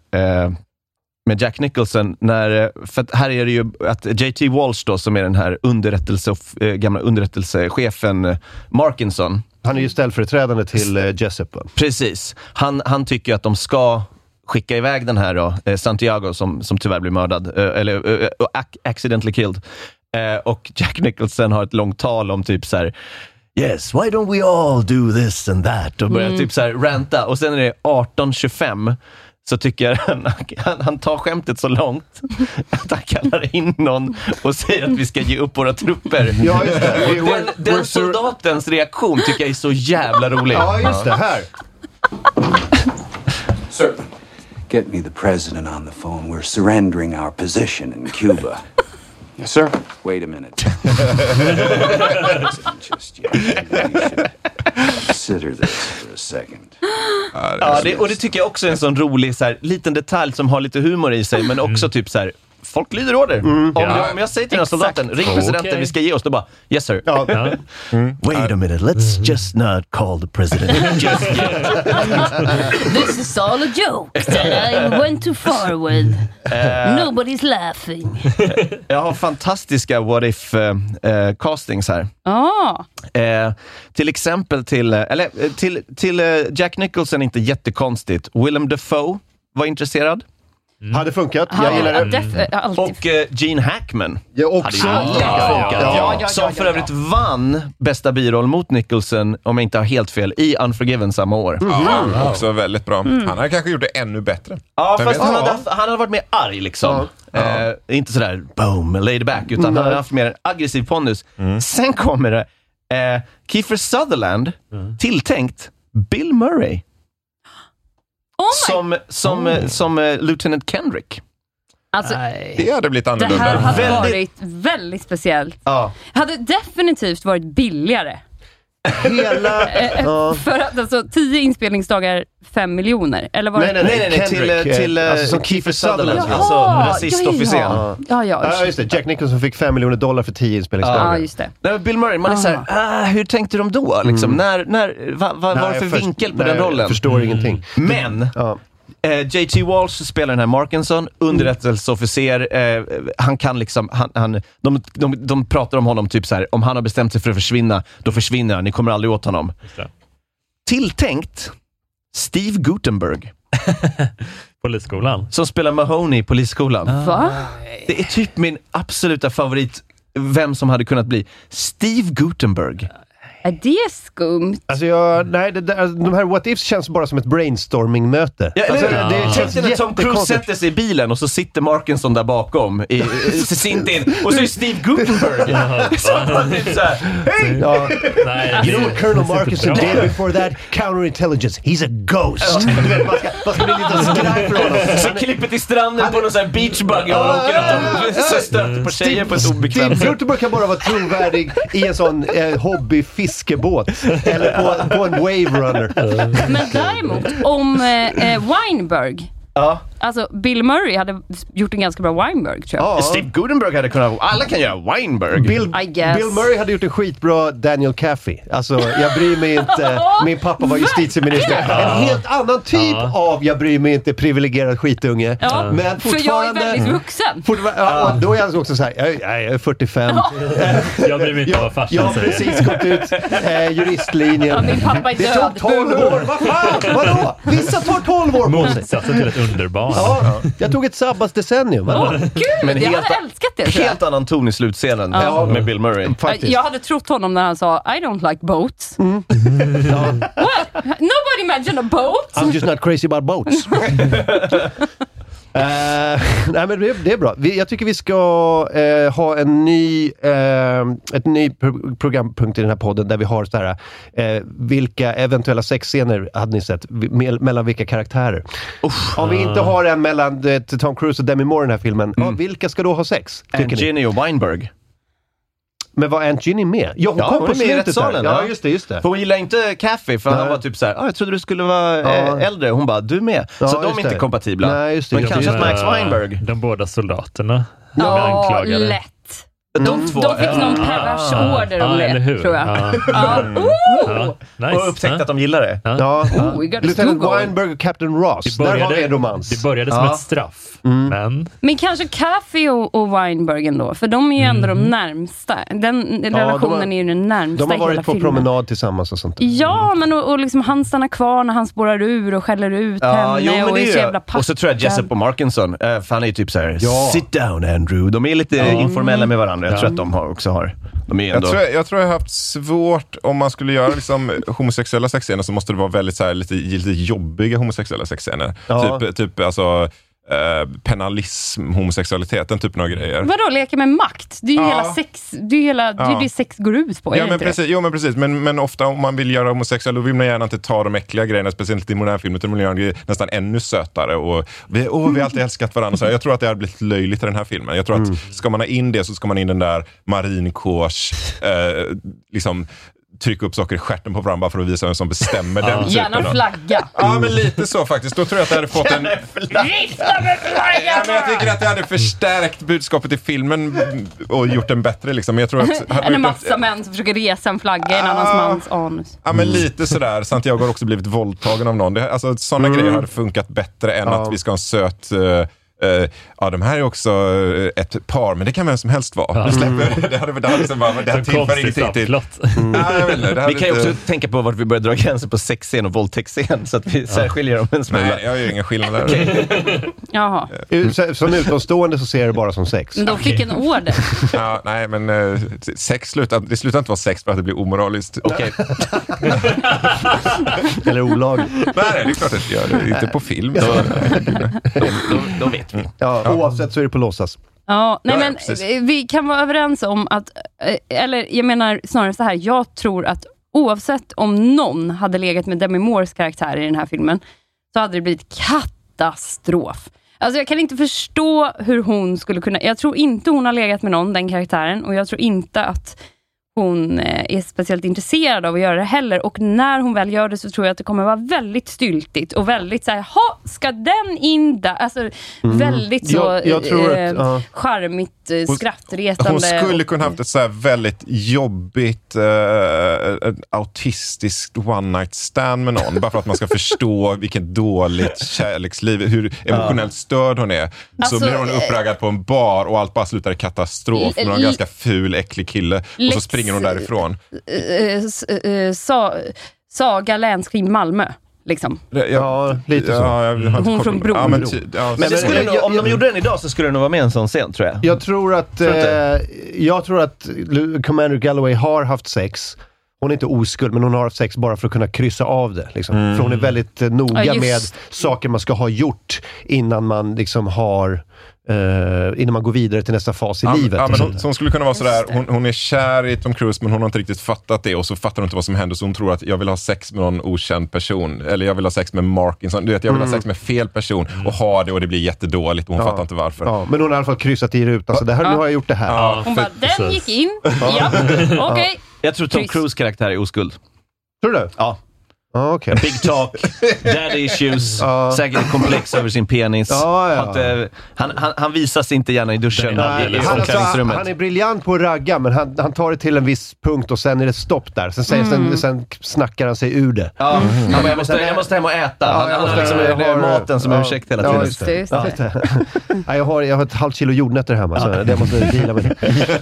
S9: Jack Nicholson för att här är det ju att J.T. Walsh då, som är den här gamla underrättelsechefen Markinson.
S8: Han är ju ställföreträdande till Jessup.
S9: Precis. Han tycker att de ska skicka iväg den här då, Santiago som tyvärr blir mördad eller accidentally killed. Och Jack Nicholson har ett långt tal om typ så här: yes, why don't we all do this and that? Och börjar typ så här ranta. Och sen är det 18:25, så tycker jag han tar skämtet så långt att han kallar in någon och säger att vi ska ge upp våra trupper.
S8: Ja, just det.
S9: Och den soldatens reaktion tycker jag är så jävla rolig.
S8: Ja, just det. Här.
S17: Sir, get me the president on the phone. We're surrendering our position in Cuba.
S14: Yes, sir.
S17: Wait a minute. Just yet. You should consider this for a second.
S9: Och det tycker jag också är en sån rolig så här, liten detalj som har lite humor i sig, men också typ så här: folk lyder order. Om jag säger till den här soldaten, ring presidenten, vi ska ge oss, då bara, yes sir. Wait a minute, let's just not call the president just yet.
S12: This is all a joke that I went too far with. Nobody's laughing.
S9: Jag har fantastiska what if castings här. Till exempel till Jack Nicholson, inte jättekonstigt. Willem Dafoe var intresserad.
S8: Hade funkat, jag gillar det.
S9: Och Gene Hackman.
S8: Också.
S9: Som för övrigt vann bästa biroll mot Nicholson, om jag inte har helt fel, i Unforgiven samma år.
S11: Också väldigt bra. Han hade kanske gjort det ännu bättre.
S9: Ja, fast han hade varit mer arg liksom. Inte sådär boom, laid back, utan han hade haft mer aggressiv pondus. Sen kommer det Kiefer Sutherland, tilltänkt Bill Murray. Som Lieutenant Kendrick.
S12: Alltså,
S11: det hade blivit annorlunda.
S12: Det här hade varit väldigt speciellt. Hade definitivt varit billigare. För att alltså 10 inspelningsdagar 5 miljoner, eller vad?
S8: Nej, till
S9: alltså, som Kiefer Sutherland, alltså rasistofficeren.
S12: Ja,
S8: just det. Jack Nicholson fick $5 miljoner för 10 inspelningsdagar.
S12: Ja, just det.
S9: Nej, Bill Murray, man är såhär, hur tänkte de då? Liksom? Vad var det för vinkel på den rollen?
S8: Jag förstår ingenting.
S9: Men J.T. Walsh spelar den här Markinson, underrättelseofficer. Han kan liksom, de pratar om honom typ så här: om han har bestämt sig för att försvinna, då försvinner han, ni kommer aldrig åt honom. Tilltänkt Steve Guttenberg.
S10: Polisskolan.
S9: Som spelar Mahoney i Polisskolan.
S12: Va?
S9: Det är typ min absoluta favorit, vem som hade kunnat bli Steve Guttenberg.
S12: Är det skumt?
S8: Alltså de här What Ifs känns bara som ett brainstorming-möte.
S9: Ja,
S8: alltså,
S9: det känns när Tom Cruise sätter sig i bilen och så sitter Markinson där bakom i Sintin och så är Steve Guttenberg.
S8: Hej! Ja. You know what Colonel Markinson did before that? Counterintelligence. He's a ghost. Man ska bli lite skraj för honom.
S9: Så klippet i stranden på någon sån här beachbuggy och åker upp och stöter på tjejer på ett obekvämt
S8: sätt. Guttenberg kan bara vara trovärdig i en sån hobbyfiskebåt eller på en wave runner.
S12: Men däremot om Weinberg.
S9: Ja.
S12: Alltså Bill Murray hade gjort en ganska bra Weinberg, tror jag.
S9: Ja. Steve Guttenberg hade kunnat... Alla kan göra Weinberg.
S8: Bill Murray hade gjort en skitbra Daniel Caffey. Alltså, jag bryr mig inte... Min pappa var justitieminister. En helt annan typ av jag bryr mig inte privilegierad skitunge.
S12: Ja.
S8: Men
S12: för jag är väldigt vuxen.
S8: Och då är jag också så här, jag är 45.
S10: Jag bryr mig inte vad farsan
S8: säger. Jag har precis gått ut juristlinjen.
S12: Ja, min pappa är död.
S8: Det tog 12 år. Vad fan? Vadå? Vissa tar 12 år på sig.
S10: Motsatsen till ett underbarn.
S8: Ja, jag tog ett sabbatsdecennium.
S12: Gud,
S9: men
S12: jag hade älskat det.
S9: Helt annan ton i slutscenen med Bill Murray.
S8: Faktiskt.
S12: Jag hade trott honom när han sa I don't like boats. What? Nobody mentioned a boat.
S8: I'm just not crazy about boats. Nej, men det är bra. Jag tycker vi ska ha ett ny programpunkt i den här podden där vi har så här, vilka eventuella sexscener hade ni sett mellan vilka karaktärer. Om vi inte har en mellan Tom Cruise och Demi Moore i den här filmen, vilka ska då ha sex?
S9: Ginny och Weinberg.
S8: Men var Aunt Ginny med? Ja, hon kom på slutet där. Ja, just det.
S9: För hon gillar inte Caffey, för han var typ såhär, jag trodde du skulle vara äldre. Hon bara, du med. Så de är inte kompatibla.
S8: Nej, just det.
S9: Men kanske att Max Weinberg.
S10: De båda soldaterna.
S12: Ja, lätt. De fick någon pervers order om det, tror jag.
S9: Nice. Och upptäckte att de gillar det.
S8: Lieutenant Weinberg och Captain Ross. Där har vi en romans.
S10: Det började som ett straff.
S12: Men kanske Caffey och Weinberg ändå, för de är ju ändå de närmsta. Den relationen är ju den närmsta.
S8: De har varit på promenad tillsammans och sånt.
S12: Ja, men och liksom han stannar kvar när han spårar ur och skäller ut henne och är så jävla packad.
S9: Och så tror jag Jessup och Markinson, för han är ju typ såhär, sit down Andrew. De är lite informella med varandra. Jag tror att de också har. De är ändå...
S11: jag tror jag har haft svårt, om man skulle göra liksom homosexuella sexscener så måste det vara väldigt så här, lite jobbiga homosexuella sexscener. Typ alltså penalism, homosexualitet, den typen av grejer.
S12: Vadå, leka med makt? Det är ju hela sex, det är det sex går ut på.
S11: Men precis, men ofta om man vill göra homosexuell, då vill man gärna inte ta de äckliga grejerna, speciellt i modern film, utan man vill göra det nästan ännu sötare och vi har alltid älskat varandra. Så jag tror att det har blivit löjligt i den här filmen. Jag tror att ska man ha in det så ska man in den där marinkårs liksom trycka upp saker i stjärten på varandra för att visa vem som bestämmer den typen.
S12: Gärna flagga.
S11: Ja, men lite så faktiskt. Då tror jag att det hade fått en... men jag tycker att det hade förstärkt budskapet i filmen och gjort den bättre liksom. Jag tror att...
S12: en massa män som försöker resa en flagga i en annans mans anus.
S11: Ja, men lite sådär. Santiago har också blivit våldtagen av någon. Alltså sådana grejer hade funkat bättre än att vi ska ha en söt... de här är också ett par, men det kan vem som helst vara. Vi släpper det hade liksom bara det här tillför ingenting till.
S9: Vi kan ju också tänka på vart vi börjar dra gränser på sexscen och våldtäktsscen så att vi särskiljer dem en smula.
S11: Nej, jag gör ingen skillnad där.
S12: Jaha.
S8: Som utomstående så ser det bara som sex.
S12: Men de fick en order.
S11: Nej, men sex slutar inte vara sex för att det blir omoraliskt.
S9: Okej.
S8: Eller olagligt.
S11: Nej, det är klart att det gör det. Inte på film.
S9: Då vet vi.
S8: Ja, oavsett så är det på låtsas.
S12: Ja, nej men vi kan vara överens om att, eller jag menar snarare så här, jag tror att oavsett om någon hade legat med Demi Moores karaktär i den här filmen så hade det blivit katastrof. Alltså jag kan inte förstå hur hon skulle kunna, jag tror inte hon har legat med någon, den karaktären, och jag tror inte att hon är speciellt intresserad av att göra det heller. Och när hon väl gör det så tror jag att det kommer vara väldigt styltigt och väldigt så här, ska den in där? Alltså väldigt så
S8: jag tror att,
S12: charmigt, skrattretande.
S11: Hon skulle kunna haft ett så här väldigt jobbigt autistiskt one night stand med någon, bara för att man ska förstå vilket dåligt kärleksliv, hur emotionellt störd hon är.
S12: Alltså,
S11: så blir hon uppraggad på en bar och allt bara slutar i katastrof. Hon är en ganska ful, äcklig kille och så springer hon därifrån.
S12: Saga länskrim Malmö. Liksom.
S8: Ja, lite så.
S12: Hon från Bro.
S11: Men
S9: det skulle nog, om de gjorde den idag så skulle det nog vara med en sån scen, tror jag.
S8: Jag tror att Commander Galloway har haft sex. hon är inte oskuld, men hon har sex bara för att kunna kryssa av det. Liksom. För hon är väldigt noga med saker man ska ha gjort innan man liksom har... innan man går vidare till nästa fas i livet.
S11: Ja, men hon skulle kunna vara sådär, hon är kär i Tom Cruise, men hon har inte riktigt fattat det, och så fattar hon inte vad som händer, så hon tror att jag vill ha sex med någon okänd person, eller jag vill ha sex med Markinson, du vet, jag vill ha sex med fel person och ha det, och det blir jättedåligt och hon fattar inte varför.
S8: Ja, men hon har i alla fall kryssat i rutan, så det här, nu har jag gjort det här.
S12: Hon bara, den gick in. Okej.
S9: Jag tror Tom Cruise karaktär är oskuld.
S8: Tror du?
S9: Ja.
S8: Okay.
S9: Big talk, daddy issues, säkert komplex över sin penis. Han visar sig inte gärna i duschen.
S8: Han är briljant på att ragga, men han tar det till en viss punkt och sen är det stopp där. Sen snackar han sig ur det.
S9: Jag måste hem och äta. Han har liksom maten som ursäkt hela tiden.
S8: Jag har ett halvt kilo jordnötter hemma, så det måste deala med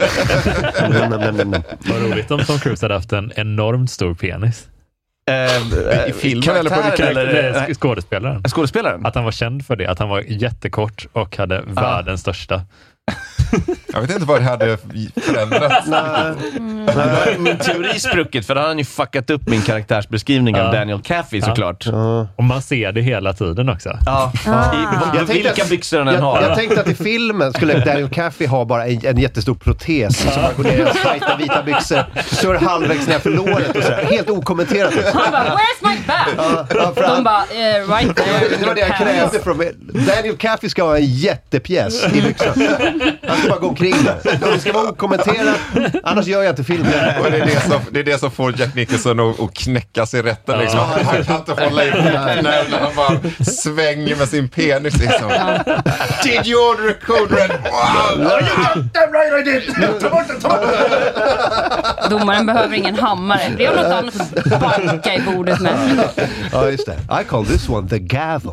S8: det.
S10: Vad roligt om Tom Cruise hade haft en enormt stor penis.
S9: I filmen eller
S10: skådespelaren?
S9: Skådespelaren?
S10: Att han var känd för det, att han var jättekort och hade världens största.
S11: Jag vet inte vad det hade förändrat.
S9: Min teori spruckit, för då har han ju fuckat upp min karaktärsbeskrivning av Daniel Caffey såklart.
S10: Och man ser det hela tiden också.
S9: Vilka byxor den har.
S8: Jag tänkte att i filmen skulle Daniel Caffey ha bara en jättestor protes som man går ner och svajta vita byxor, står halvvägs ner för låret och så här, helt okommenterat.
S12: Han bara, where's my bag? De bara, right there.
S8: Det var det jag krävde från mig. Daniel Caffey ska ha en jättepjäs i byxor. Han ska bara gå omkring där. Det ska vara okommenterat, annars gör jag inte filmen.
S11: Och det är det som får Jack Nicholson att knäcka sig rätten. Liksom. Han kan inte hålla i när han bara svänger med sin penis. Liksom. Did you order a Code Red? Wow! Damn right I did! Ta bort det!
S12: Domaren behöver ingen hammare. Det är något annat att banka i bordet med.
S8: Ja, just det. I call this one the gavel.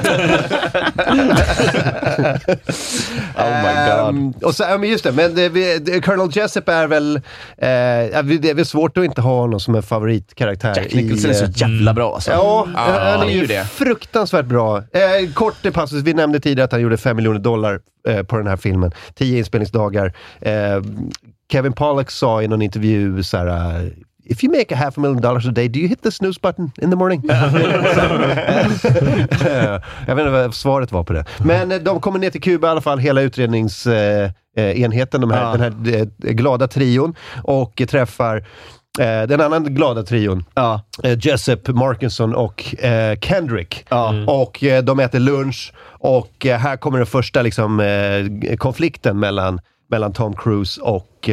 S9: Oh my god.
S8: Och så, men just det, men Colonel Jessup är väl det är väl svårt att inte ha honom som en favoritkaraktär.
S9: Jack Nicholson är så jävla bra alltså.
S8: Ja, han är ju fruktansvärt bra. Kort passus, vi nämnde tidigare att han gjorde $5 miljoner på den här filmen. 10 inspelningsdagar. Kevin Pollak sa i någon intervju så här, if you make $500,000 a day, do you hit the snooze button in the morning? Jag vet inte vad svaret var på det. Men de kommer ner till Kuba i alla fall, hela utredningsenheten, den här glada trion, och träffar den annan glada trion. Jessup, Markinson och Kendrick. Och de äter lunch, och här kommer den första liksom, konflikten mellan Tom Cruise och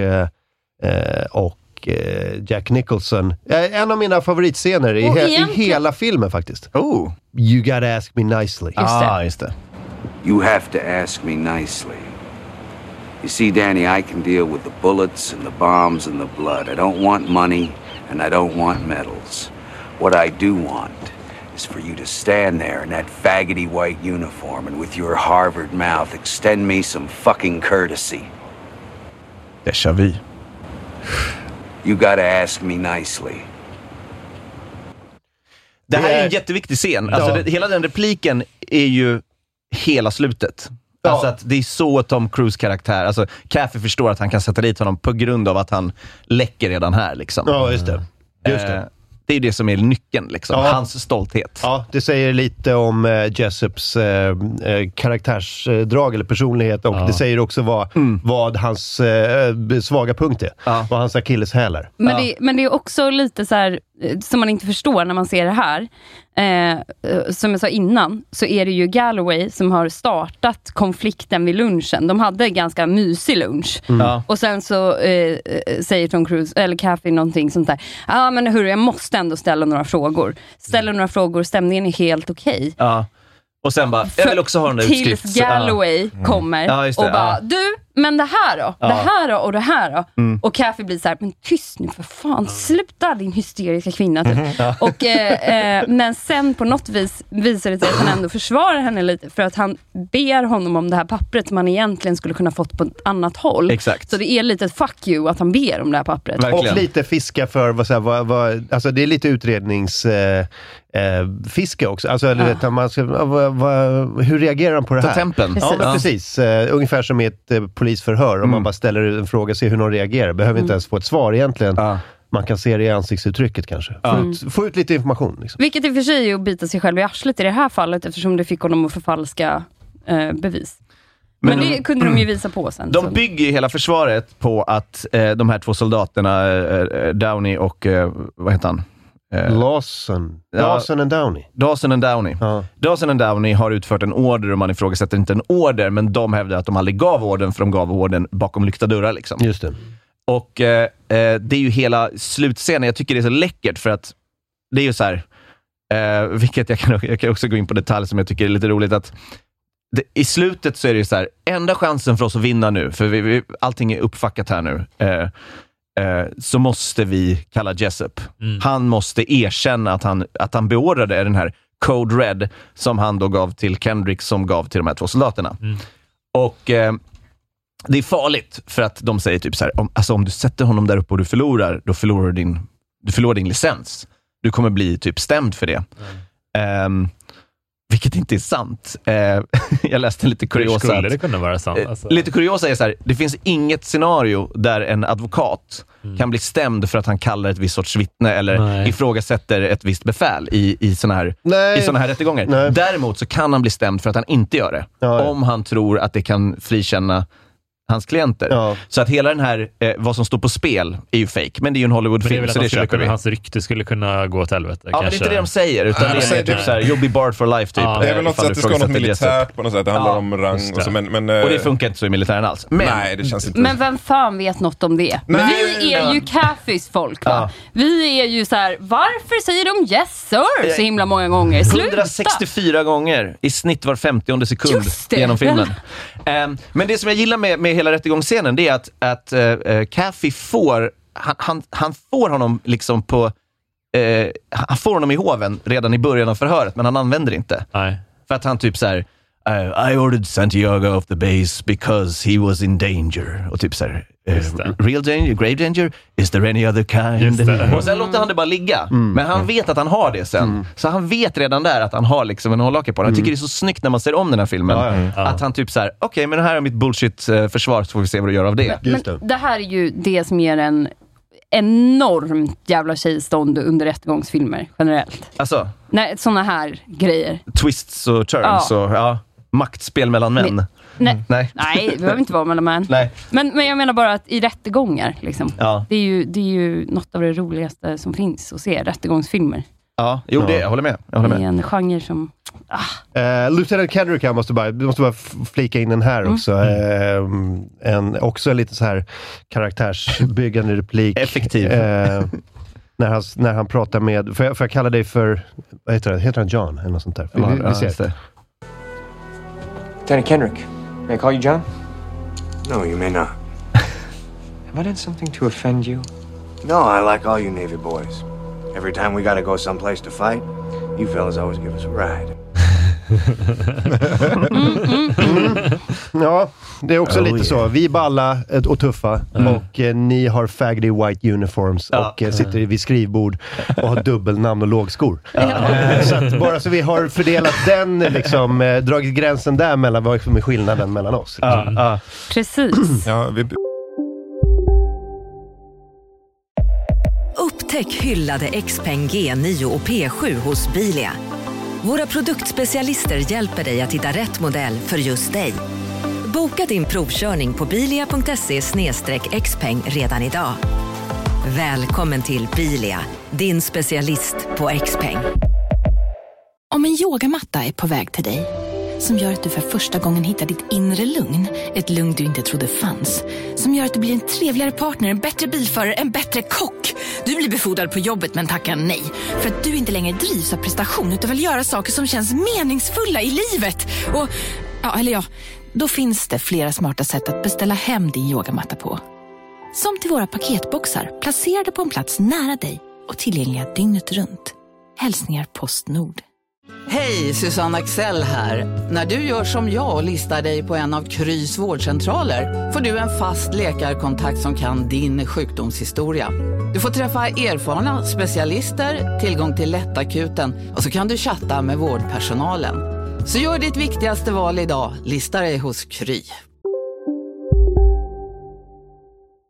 S8: Jack Nicholson. En av mina favoritscener i hela filmen faktiskt. You gotta ask me nicely.
S9: Just det.
S17: You have to ask me nicely. You see, Danny, I can deal with the bullets and the bombs and the blood. I don't want money and I don't want medals. What I do want is for you to stand there in that faggoty white uniform and with your Harvard mouth extend me some fucking courtesy.
S9: Déjà vu.
S17: You gotta ask me nicely.
S9: Det här är en jätteviktig scen. Alltså, hela den repliken är ju hela slutet. Alltså att det är så Tom Cruise-karaktär. Alltså, Caffey förstår att han kan sätta dit honom på grund av att han läcker redan här. Liksom.
S8: Ja, just det. Just det.
S9: Det är det som är nyckeln, liksom. Hans stolthet.
S8: Ja, det säger lite om Jessups karaktärsdrag eller personlighet, och det säger också vad hans svaga punkt är. Vad hans akilleshälar.
S12: Men det är också lite så här, som man inte förstår när man ser det här. Som jag sa innan, så är det ju Galloway som har startat konflikten vid lunchen. De hade en ganska mysig lunch. Och sen så säger Tom Cruise eller Caffey någonting sånt där. Men hörru, jag måste ändå ställa några frågor. Stämningen är helt okej.
S9: Och sen bara, jag vill också ha den utskrift.
S12: Tills Galloway kommer och bara, du, men det här då? Det här då och det här då? Och Caffey blir så här, men tyst nu för fan, sluta din hysteriska kvinna typ. Och men sen på något vis visar det sig att han ändå försvarar henne lite, för att han ber honom om det här pappret som han egentligen skulle kunna fått på ett annat håll.
S9: Exakt.
S12: Så det är lite ett fuck you att han ber om det här pappret.
S8: Verkligen. Och lite fiska för alltså det är lite utrednings fiske också. Alltså, du vet, man ska, hur reagerar han på det här?
S9: Tempen.
S8: Precis. Ja, precis. Ungefär som i ett polisförhör. Om man bara ställer en fråga och ser hur någon reagerar. Behöver inte ens få ett svar egentligen. man kan se det i ansiktsuttrycket kanske. Få ut lite information. Liksom.
S12: Vilket i och för sig är att bita sig själv i arslet i det här fallet, eftersom det fick honom att förfalska bevis. Men det kunde de ju visa på sen.
S9: De bygger ju hela försvaret på att de här 2 soldaterna, Downey och vad heter han?
S8: Lawson and Downey.
S9: Dawson and Downey. Dawson and Downey har utfört en order och man ifrågasätter inte en order, men de hävdar att de aldrig gav orden, för de gav orden bakom lyckta dörrar liksom.
S8: Just det.
S9: Och det är ju hela slutscenen. Jag tycker det är så läckert för att det är ju så här, vilket jag kan också gå in på detalj som jag tycker är lite roligt, att i slutet så är det ju så här, enda chansen för oss att vinna nu, för allting är uppfackat här nu, så måste vi kalla Jessup. Han måste erkänna att han beordrade den här Code Red som han då gav till Kendrick, som gav till de här 2 soldaterna. Och det är farligt, för att de säger typ så här, om du sätter honom där uppe och du förlorar, då förlorar du din licens. Du kommer bli typ stämd för det. Vilket inte är sant. Jag läste lite kuriosa.
S10: Skulle det kunna vara sant? Alltså.
S9: Lite kuriosa är så här, det finns inget scenario där en advokat kan bli stämd för att han kallar ett visst sorts vittne eller ifrågasätter ett visst befäl i såna här rättegångar. Nej. Däremot så kan han bli stämd för att han inte gör det. Om han tror att det kan frikänna hans klienter. Så att hela den här, vad som står på spel är ju fake, men det är ju en Hollywoodfilm, så det köper vi.
S10: Hans rykte skulle kunna gå åt helvete.
S9: Ja, men det är inte det de säger, utan det är typ såhär, you'll be barred for life typ.
S11: Det är väl något sätt, det ska vara något militärt på något sätt, det handlar om rang och så, men
S9: och det funkar inte så i militären alls.
S11: Nej, det känns inte.
S12: Men vem fan vet något om det? Vi är ju Caffys folk, va? Vi är ju så här, varför säger de yes sir så himla många gånger? Sluta!
S9: 164 gånger i snitt var 50:e sekund genom filmen. Men det som jag gillar med hela rättegångsscenen, det är att Caffey får han får honom liksom på han får honom i hoven redan i början av förhöret, men han använder det inte.
S10: Nej.
S9: För att han typ så här, I ordered Santiago off the base because he was in danger. Och typ så här, real danger, grave danger, is there any other kind? Och sen låter han det bara ligga. Men han vet att han har det sen. Så han vet redan där att han har liksom en hållhake på. Jag tycker det är så snyggt när man ser om den här filmen. Att han typ så här, okej, men det här är mitt bullshit-försvar, så får vi se vad du gör av det.
S12: Men det här är ju det som ger en enormt jävla tjejstånd under rättegångsfilmer generellt.
S9: Alltså?
S12: Nej, såna här grejer.
S9: Twists och turns och maktspel mellan män.
S12: Nej, det behöver inte vara mellan män.
S9: Nej.
S12: Men jag menar bara att i rättegångar liksom, det är ju något av det roligaste som finns att se, rättegångsfilmer.
S9: Ja, jag håller med.
S12: Det är en genre som...
S8: Lieutenant Kendrick, jag måste bara flika in den här också. Också en lite så här karaktärsbyggande replik.
S9: Effektiv.
S8: När han pratar med... Får jag kalla dig för... Vad heter han? John? Eller något sånt där. Vi ser det.
S16: Lieutenant Kendrick, may I call you John?
S17: No, you may not.
S16: Have I done something to offend you?
S17: No, I like all you Navy boys. Every time we gotta go someplace to fight, you fellas always give us a ride. Ja, det är också lite så. Vi är balla och tuffa och ni har faggy white uniforms och sitter vid skrivbord och har dubbelnamn och lågskor. Så att bara så vi har fördelat den liksom, dragit gränsen där mellan vad som är skillnaden mellan oss.
S12: Precis.
S18: Upptäck hyllade XPeng G9 och P7 hos Bilia. Våra produktspecialister hjälper dig att hitta rätt modell för just dig. Boka din provkörning på bilia.se/xpeng redan idag. Välkommen till Bilia, din specialist på XPeng.
S19: Om en yogamatta är på väg till dig, som gör att du för första gången hittar ditt inre lugn, ett lugn du inte trodde fanns, som gör att du blir en trevligare partner, en bättre bilförare, en bättre kock. Du blir befordrad på jobbet men tackar nej, för att du inte längre drivs av prestation utan vill göra saker som känns meningsfulla i livet. Och, då finns det flera smarta sätt att beställa hem din yogamatta på. Som till våra paketboxar, placerade på en plats nära dig och tillgängliga dygnet runt. Hälsningar Postnord.
S20: Hej, Susanne Axel här. När du gör som jag och listar dig på en av Krys vårdcentraler får du en fast läkarkontakt som kan din sjukdomshistoria. Du får träffa erfarna specialister, tillgång till lättakuten och så kan du chatta med vårdpersonalen. Så gör ditt viktigaste val idag, lista dig hos Kry.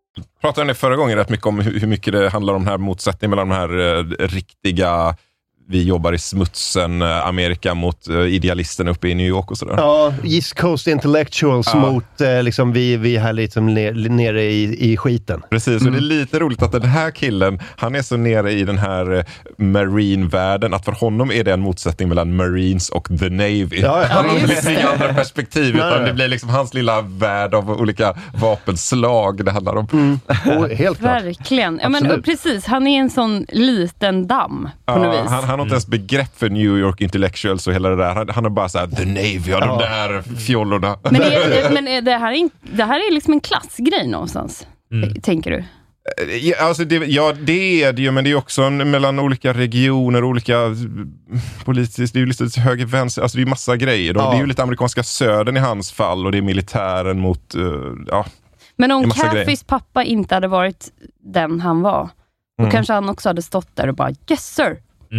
S11: pratade om det förra gången rätt mycket om hur mycket det handlar om den här motsättningen mellan de här riktiga, vi jobbar i smutsen, Amerika mot idealisterna uppe i New York och sådär.
S8: Ja, East Coast intellectuals mot liksom vi här liksom nere i skiten.
S11: Precis, och det är lite roligt att den här killen, han är så nere i den här marine-världen att för honom är det en motsättning mellan Marines och the Navy. Han har liksom inga andra perspektiv, utan det blir liksom hans lilla värld av olika vapenslag det handlar om.
S8: Och helt klart.
S12: Verkligen. Ja, men, precis, han är en sån liten damm på något vis.
S11: Han har inte ens begrepp för New York intellectuals och hela det där. Han är bara såhär, the Navy och de där fjollorna.
S12: Men det här är liksom en klassgrej någonstans, tänker du?
S11: Ja, alltså det är det ju, men det är också mellan olika regioner, olika politiskt, det är ju lite höger, vänster, alltså det är ju massa grejer. Det är ju lite amerikanska södern i hans fall och det är militären mot,
S12: Men om Caffeys pappa inte hade varit den han var, då kanske han också hade stått där och bara, yes sir.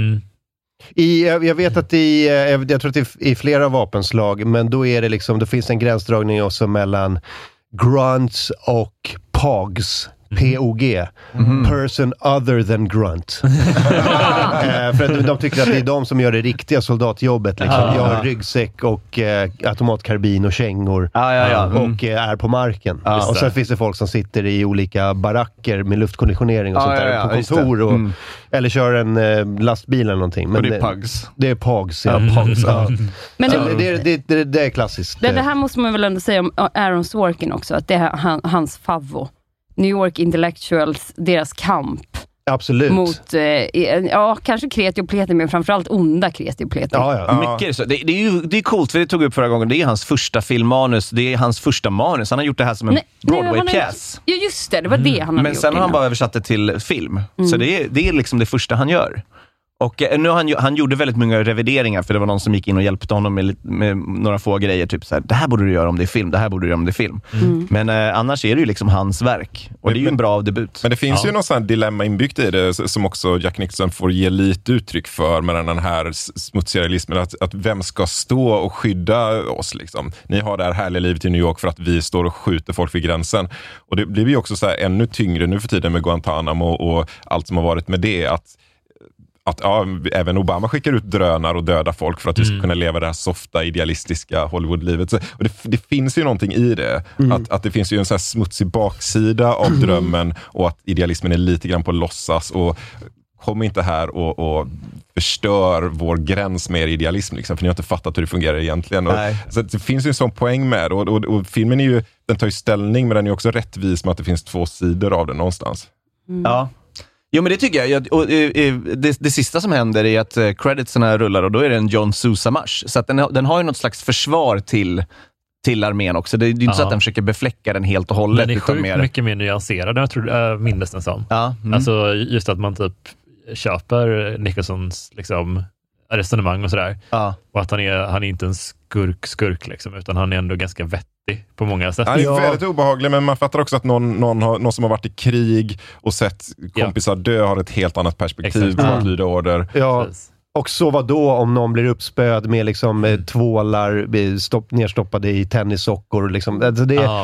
S8: Jag vet att jag tror att det är i flera vapenslag, men då är det liksom, det finns en gränsdragning också mellan grunts och pogs. POG. Person other than grunt. För de tycker att det är de som gör det riktiga soldatjobbet. Liksom. Jag har ryggsäck och automatkarbin och kängor och är på marken. Och sen finns det folk som sitter i olika baracker med luftkonditionering och sånt där på kontor och, eller kör en lastbil eller någonting. Men
S9: och det är pugs.
S8: Det är pugs, Men det är klassiskt.
S12: Det här måste man väl ändå säga om Aaron Sorkin också, att det är hans favvo. New York intellectuals, deras kamp.
S8: Absolut.
S12: Mot, kanske kreti och pleti, men framförallt onda kreti och pleti.
S9: Mycket så. Det är coolt, för det tog upp förra gången. Det är hans första filmmanus. Det är hans första manus. Han har gjort det här som en Broadway-pjäs.
S12: Ja, just det. Det var det han hade
S9: Men
S12: gjort.
S9: sen har han bara översatt det till film. Så det är liksom det första han gör. Och nu han gjorde väldigt många revideringar, för det var någon som gick in och hjälpte honom med några få grejer, typ så här, det här borde du göra om det är film, det här borde du göra om det är film. Men annars är det ju liksom hans verk, och det är ju en bra debut.
S11: Men det finns ju någon sån här dilemma inbyggt i det som också Jack Nicholson får ge lite uttryck för med den här smutsiga realismen, att vem ska stå och skydda oss liksom. Ni har det här härliga livet i New York för att vi står och skjuter folk vid gränsen. Och det blir ju också så här ännu tyngre nu för tiden med Guantanamo och allt som har varit med det, att även Obama skickar ut drönare och dödar folk för att vi ska kunna leva det här softa, idealistiska Hollywood-livet. Och det finns ju någonting i det. Att det finns ju en så här smutsig baksida av drömmen, och att idealismen är lite grann på låtsas, och kom inte här och förstör vår gräns med idealism liksom, för ni har inte fattat hur det fungerar egentligen. Så det finns ju en sån poäng med det, och filmen är ju, den tar ju ställning, men den är också rättvis med att det finns två sidor av den någonstans.
S9: Ja. Jo, men det tycker jag. Och det sista som händer är att creditsarna rullar, och då är det en John Sousa-marsch. Så att den har ju något slags försvar till armén också. Det är inte så att den försöker befläcka den helt och hållet.
S10: Den är sjukt mycket mer nyanserad, jag tror jag minns den som. Alltså just att man typ köper Nicholsons liksom resonemang och sådär. Och att han är inte en skurk liksom, utan han är ändå ganska vettig på många sätt.
S11: Han är väldigt obehaglig, men man fattar också att någon som har varit i krig och sett kompisar dö har ett helt annat perspektiv på att lyda order.
S8: Ja. Och så vad då om någon blir uppspöd med liksom tvålar nerstoppade i tennissockor liksom. Alltså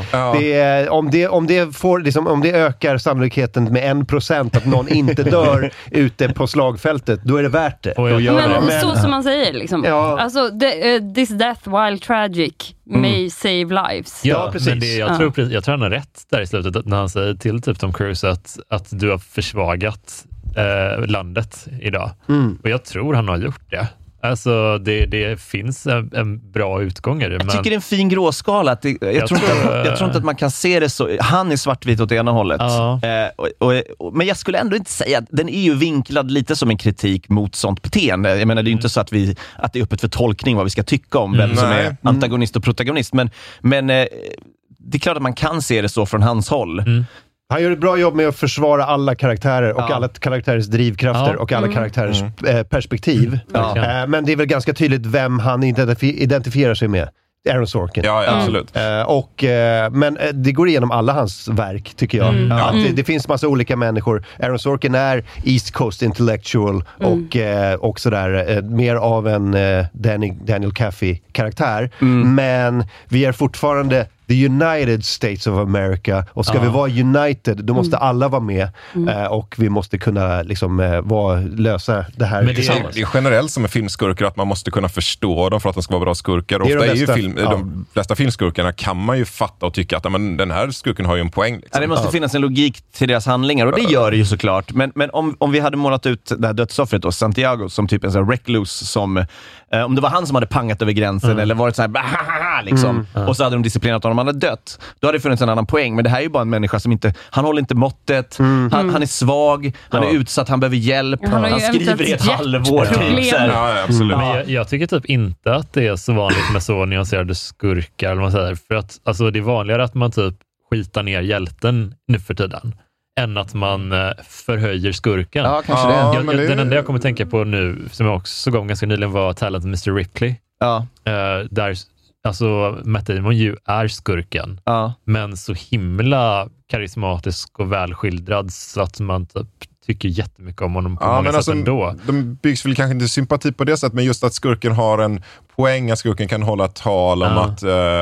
S8: om det ökar sannolikheten med 1% att någon inte dör ute på slagfältet, då är det värt det.
S12: Men så som man säger liksom. Alltså this death, while tragic, may save lives.
S10: Ja, precis. Men jag tror han har rätt där i slutet när han säger till typ Tom Cruise att du har försvagat landet idag. Och jag tror han har gjort det. Alltså det finns en bra utgång i det.
S9: Jag tycker det är en fin gråskala. Att jag tror inte att man kan se det så. Han är svartvit åt ena hållet. Men jag skulle ändå inte säga att den är ju vinklad lite som en kritik mot sånt beteende. Jag menar, det är ju inte så att det är öppet för tolkning vad vi ska tycka om vem som är antagonist och protagonist. Men det är klart att man kan se det så från hans håll.
S8: Han gör ett bra jobb med att försvara alla karaktärer och alla karaktärers drivkrafter och alla karaktärers perspektiv. Men det är väl ganska tydligt vem han identifierar sig med. Aaron Sorkin.
S11: Ja, absolut.
S8: Men det går igenom alla hans verk, tycker jag. Det finns massa olika människor. Aaron Sorkin är East Coast intellectual och sådär, mer av en Daniel Kaffee-karaktär. Men vi är fortfarande the United States of America, och ska vi vara united, då måste alla vara med, och vi måste kunna liksom lösa det här.
S11: Men det är generellt som med filmskurkar att man måste kunna förstå dem för att de ska vara bra skurkar. Ofta är ju de flesta filmskurkarna kan man ju fatta och tycka att den här skurken har ju en poäng. Liksom.
S9: Ja, det måste finnas en logik till deras handlingar, och det gör det ju såklart. Men om vi hade målat ut det här dödsoffret då, Santiago, som typ en sån här recluse, som om det var han som hade pangat över gränsen eller varit så här liksom, och så hade de disciplinerat honom, han hade dött, då hade det funnits en annan poäng. Men det här är ju bara en människa som inte, han håller inte måttet, han är svag, han är utsatt, han behöver hjälp, han skriver i ett halvår typ,
S11: absolut.
S10: Men jag tycker typ inte att det är så vanligt med så nyanserade skurkar, eller man säger, för att alltså, det är vanligare att man typ skitar ner hjälten nu för tiden än att man förhöjer skurken.
S9: Ja, kanske det.
S10: Den enda jag kommer tänka på nu, som jag också såg om ganska nyligen, var Talent Mr. Ripley. Där alltså Matt Damon ju är skurken, men så himla karismatisk och välskildrad så att man typ tycker jättemycket om honom på många sätt ändå.
S11: De byggs väl kanske inte sympati på det sättet, men just att skurken har en poäng, att skurken kan hålla tal om att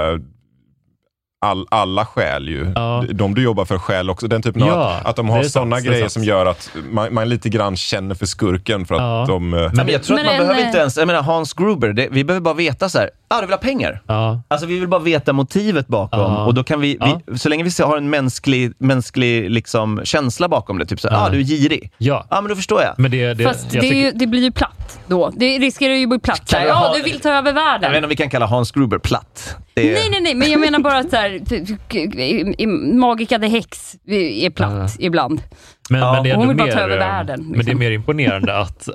S11: alla skäl ju. De du jobbar för skäl också. Den typen av att de har sådana grejer som gör att man lite grann känner för skurken för att de...
S9: Men jag tror att man behöver inte ens... Jag menar, Hans Gruber, vi behöver bara veta så här, du vill ha pengar. Alltså vi vill bara veta motivet bakom. Och då kan vi så länge vi har en mänsklig liksom, känsla bakom det, typ så här, du är girig. Men då förstår jag.
S10: Men
S12: fast det blir ju platt då. Det riskerar ju att bli platt. Du vill ta över världen.
S9: Jag vet inte om vi kan kalla Hans Gruber platt.
S12: Nej, men jag menar bara att så här, Magica the Hex är platt ibland.
S10: Men det är
S12: hon vill
S10: mer,
S12: bara ta över världen. Liksom.
S10: Men det är mer imponerande att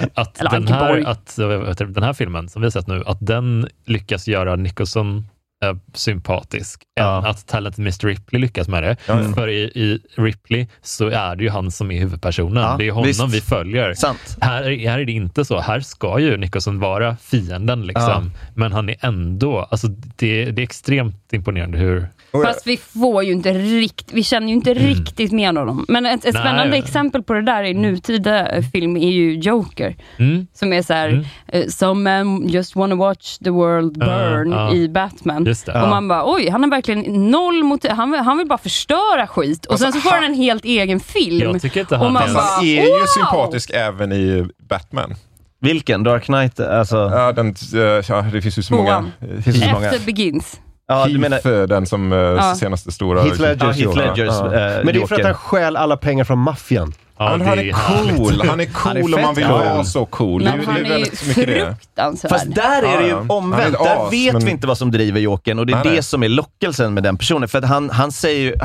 S10: den här filmen som vi har sett nu, att den lyckas göra Nicholson sympatisk än att Talent Mr. Ripley lyckas med det. För i Ripley så är det ju han som är huvudpersonen. Det är honom vi följer.
S9: Sant.
S10: Här är det inte så. Här ska ju Nicholson vara fienden liksom. Men han är ändå, alltså det är extremt imponerande hur...
S12: Fast vi får ju inte vi känner ju inte riktigt med honom. Men ett spännande exempel på det där i nutida film är ju Joker. Som är så här, some men just wanna watch the world burn i Batman. Och man bara, oj, han har verkligen noll motiv. Han vill bara förstöra skit. Och sen så får han en helt egen film.
S10: Jag tycker inte han
S11: är ju sympatisk även i Batman.
S9: Vilken? Dark Knight? Alltså...
S11: det finns ju så många.
S12: Efter Begins.
S11: Du menar den som senaste stora...
S9: Heath Ledgers.
S8: Men det är för att han stjäl alla pengar från maffian.
S11: Han är cool. Han är cool och man vill vara så cool.
S12: Det är väldigt mycket fruktansvärd.
S9: Fast där är det ju omvänt. Där vet vi inte vad som driver Jokern. Och det är det som är lockelsen med den personen. För att han säger ju...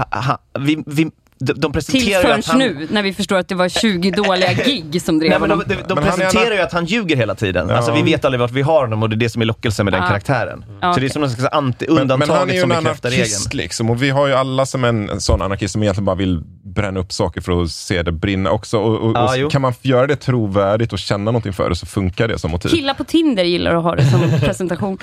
S9: De presenterar
S12: till
S9: att han...
S12: nu, när vi förstår att det var 20 dåliga gig som drev honom.
S9: De presenterar ju att han ljuger hela tiden. Alltså vi vet aldrig vart vi har honom, och det är det som är lockelsen med den karaktären. Så det är som någon slags anti-undantaget som bekräftar regeln.
S11: Liksom, och vi har ju alla som en sån anarkist som egentligen bara vill bränna upp saker för att se det brinna också. Och kan man göra det trovärdigt och känna någonting för det, så funkar det som motiv.
S12: Killar på Tinder gillar att ha det som presentation.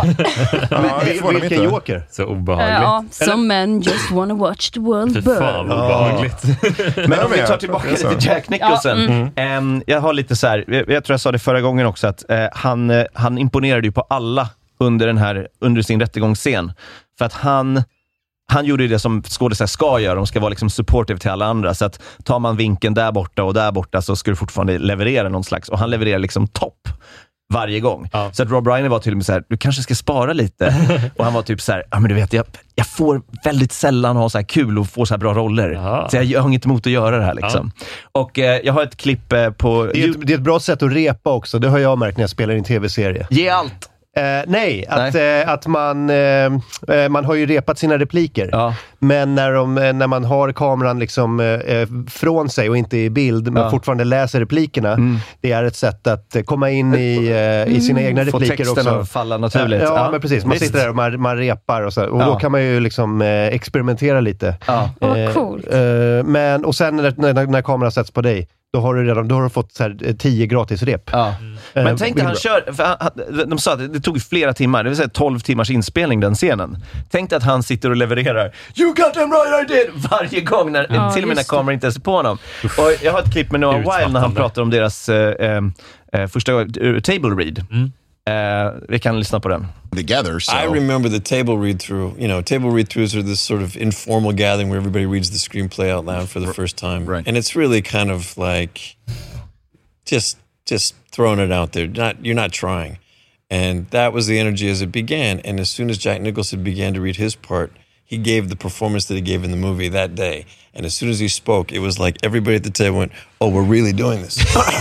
S8: Vilken Joker?
S10: Så obehagligt.
S12: Some men just wanna watch the world burn.
S10: Obehagligt.
S9: Men om vi tar tillbaka till Jack Nicholson. Jag har lite så här, jag tror jag sa det förra gången också, att han imponerade ju på alla under sin rättegångsscen. För att han gjorde ju det som skådespelare ska göra. De ska vara liksom supportive till alla andra. Så att tar man vinkeln där borta så ska du fortfarande leverera någon slags. Och han levererar liksom topp varje gång. Så att Rob Reiner var till och med så här, du kanske ska spara lite. Och han var typ så här, men du vet, jag får väldigt sällan ha så här kul och få så här bra roller. Så jag har inget emot att göra det här liksom. Och jag har ett klipp på...
S8: Det är ett bra sätt att repa också. Det har jag märkt när jag spelar i en tv-serie.
S9: Ge allt!
S8: Nej, att man har ju repat sina repliker. Men när man har kameran liksom från sig och inte i bild, men fortfarande läser replikerna, det är ett sätt att komma in i sina egna repliker också.
S9: Få texten att falla naturligt.
S8: Men precis. Man sitter där och man repar och så. Och då kan man ju liksom experimentera lite.
S12: Coolt.
S8: Men och sen när kameran sätts på dig, då har du fått så här 10 gratis rep.
S9: Men tänk dig han kör, för de sa att det tog flera timmar, det vill säga 12 timmars inspelning den scenen. Tänk dig att han sitter och levererar You got them right I did varje gång, till och med när kameran inte är på honom. Och jag har ett klipp med Noah Weil när han pratar om deras första table read. Vi kan lyssna på den.
S21: Together, so.
S22: I remember the table read-through. You know, table read-throughs are this sort of informal gathering where everybody reads the screenplay out loud for the first time.
S21: Right.
S22: And it's really kind of like just throwing it out there. You're not trying. And that was the energy as it began. And as soon as Jack Nicholson began to read his part, he gave the performance that he gave in the movie that day. And as soon as he spoke, it was like everybody at the table went, "Oh, we're really doing this."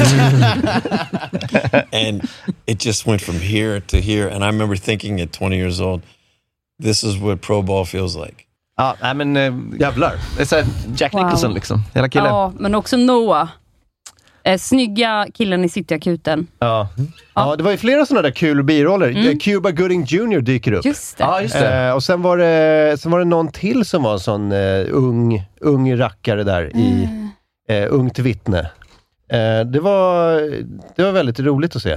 S22: And it just went from here to here. And I remember thinking at 20 years old, this is what pro ball feels like.
S9: Ja, men jävlar. Det är så här Jack Nicholson liksom. Hela killen.
S12: Ja, men också Noah. Snygga killen i Cityakuten.
S8: Ja, det var ju flera sådana där kul biroller. Cuba Gooding Jr. dyker upp.
S12: Just det.
S9: Ja, just det.
S8: Och sen var det någon till som var en sån ung rackare där i Ungt vittne. Det var väldigt roligt att se.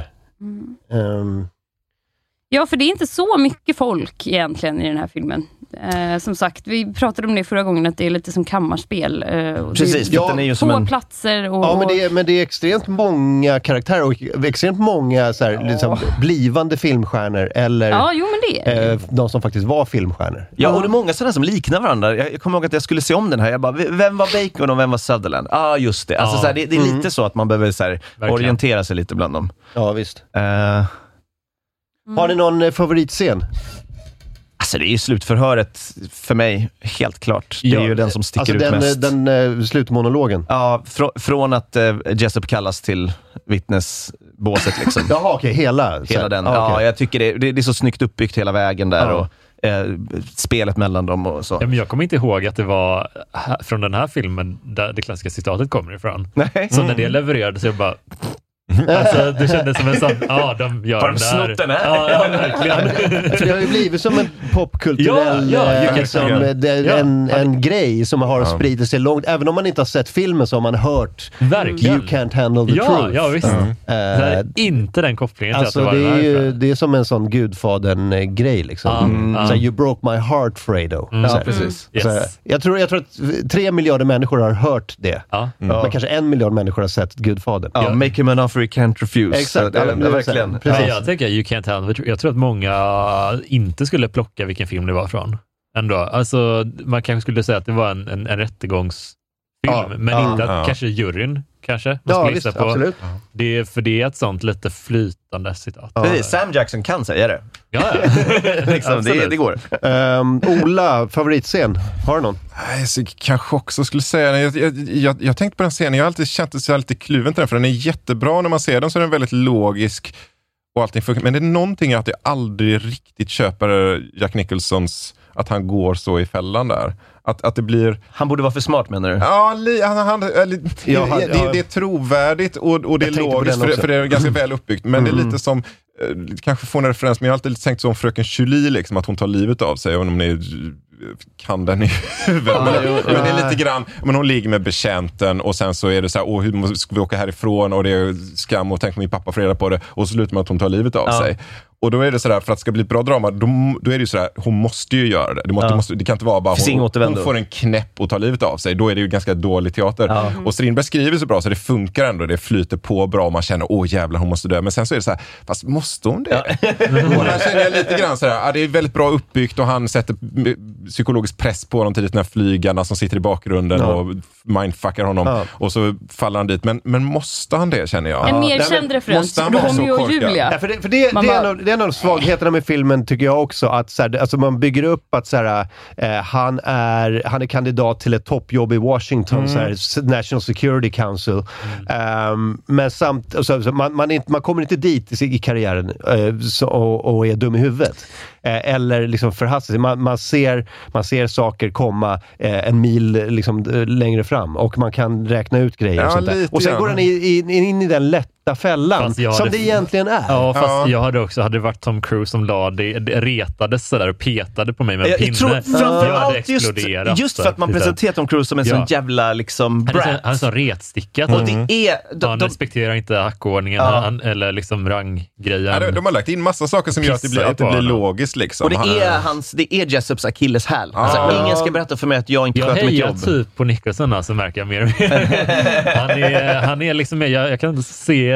S12: Ja, för det är inte så mycket folk egentligen i den här filmen. Som sagt, vi pratade om det förra gången, att det är lite som kammarspel.
S9: Precis,
S12: det är
S9: den är ju som en...
S12: platser. Och...
S8: Ja, men det är extremt många karaktärer och extremt många så här, liksom, blivande filmstjärnor eller de som faktiskt var filmstjärnor.
S9: Ja, och det är många sådana som liknar varandra. Jag kommer ihåg att jag skulle se om den här. Jag bara, vem var Bacon och vem var Sutherland? Just det. Alltså, så här, det är lite så att man behöver så här, orientera sig lite bland dem.
S8: Ja, visst. Har ni någon favoritscen?
S9: Alltså det är ju slutförhöret för mig, helt klart. Det är ju den som sticker ut mest.
S8: Den slutmonologen?
S9: Ja, från att Jessup kallas till vittnesbåset liksom.
S8: Jaha, okej, hela
S9: den. Ja, jag tycker det är så snyggt uppbyggt hela vägen där och spelet mellan dem och så.
S10: Ja, men jag kommer inte ihåg att det var från den här filmen där det klassiska citatet kommer ifrån. Nej. Så när det levererades jag bara... Alltså, det kändes som en sån, de gör
S9: har de snott den här?
S10: Ja, verkligen.
S8: För det har ju blivit som en popkulturell en grej som har spridit sig långt. Även om man inte har sett filmen så har man hört
S10: verkligen.
S8: You can't handle the truth.
S10: Ja, visst. Det är inte den kopplingen till
S8: alltså,
S10: att det var
S8: det är som en sån Gudfadern-grej liksom. Så you broke my heart, Fredo.
S9: Ja, precis.
S8: Yes. Jag tror att 3 miljarder människor har hört det. Men kanske 1 miljard människor har sett Gudfadern.
S9: Ja, make him an offer he can't refuse.
S8: Exakt.
S9: Verkligen.
S10: Ja, jag tänker You Can't Handle. Jag tror att många inte skulle plocka vilken film det var från. Ändå. Alltså, man kanske skulle säga att det var en rättegångsfilm, men inte att kanske juryn kanske man skulle gissa på.
S8: Absolut.
S10: För det är ett sånt lite flytande citat.
S9: Precis, Sam Jackson kan säga det.
S10: Ja.
S9: Liksom, det går.
S8: Ola, favoritscen. Har du någon?
S11: Jag kanske också skulle säga jag tänkte på den scenen. Jag har alltid känt sig lite kluven till den, för den är jättebra när man ser den, så är den väldigt logisk och allting funkar. Men det är någonting att jag aldrig riktigt köper Jack Nicholsons, att han går så i fällan där. Att det blir...
S9: Han borde vara för smart, menar du?
S11: Ja, det är trovärdigt och det är logiskt, för det är ganska väl uppbyggt. Men det är lite som, kanske får en referens, men jag har alltid tänkt som Fröken Julie, liksom, att hon tar livet av sig, även om ni kan den i huvudet. Men det är lite grann, men hon ligger med betjänten och sen så är det så här, hur ska vi åka härifrån, och det är skam, och tänk på min pappa får reda på det, och så slutar man att hon tar livet av sig. Och då är det sådär, för att det ska bli ett bra drama, då är det ju sådär, hon måste ju göra det. Det kan inte vara bara hon får en knäpp och tar livet av sig. Då är det ju ganska dålig teater. Och Strindberg skriver så bra så det funkar ändå. Det flyter på bra och man känner, jävlar, hon måste dö. Men sen så är det så här, fast måste hon det? Och här känner jag lite grann sådär, det är väldigt bra uppbyggt och han sätter psykologisk press på honom till de här flygarna som sitter i bakgrunden och mindfuckar honom. Och så faller han dit. Men måste han det, känner jag?
S12: En mer känd referens. Romeo och Julia.
S8: Ja, för det är en av svagheterna med filmen, tycker jag också, att så här, alltså man bygger upp att så här, han är kandidat till ett toppjobb i Washington, så här, National Security Council, men man kommer inte dit i karriären och är dum i huvudet eller liksom förhastar sig. Man ser saker komma en mil liksom längre fram, och man kan räkna ut grejer och sånt där. Och sen går den in i den lätta fällan som det egentligen är.
S10: Ja, fast jag hade det varit Tom Cruise som det retades sådär och petade på mig med en pinne.
S9: Jag tror framförallt just för att man presenterar Tom Cruise som en sån jävla liksom brat.
S10: Han är så retstickat.
S9: Och det är...
S10: Han respekterar inte hackordningen eller liksom ranggrejen.
S11: De har lagt in massa saker som gör att det blir logiskt liksom.
S9: Och det är Jessups akilleshäl. Alltså, ingen ska berätta för mig att jag inte sköter mitt jobb.
S10: Jag hejar typ på Nicholson, alltså, märker jag mer och mer. Han är liksom, jag kan inte se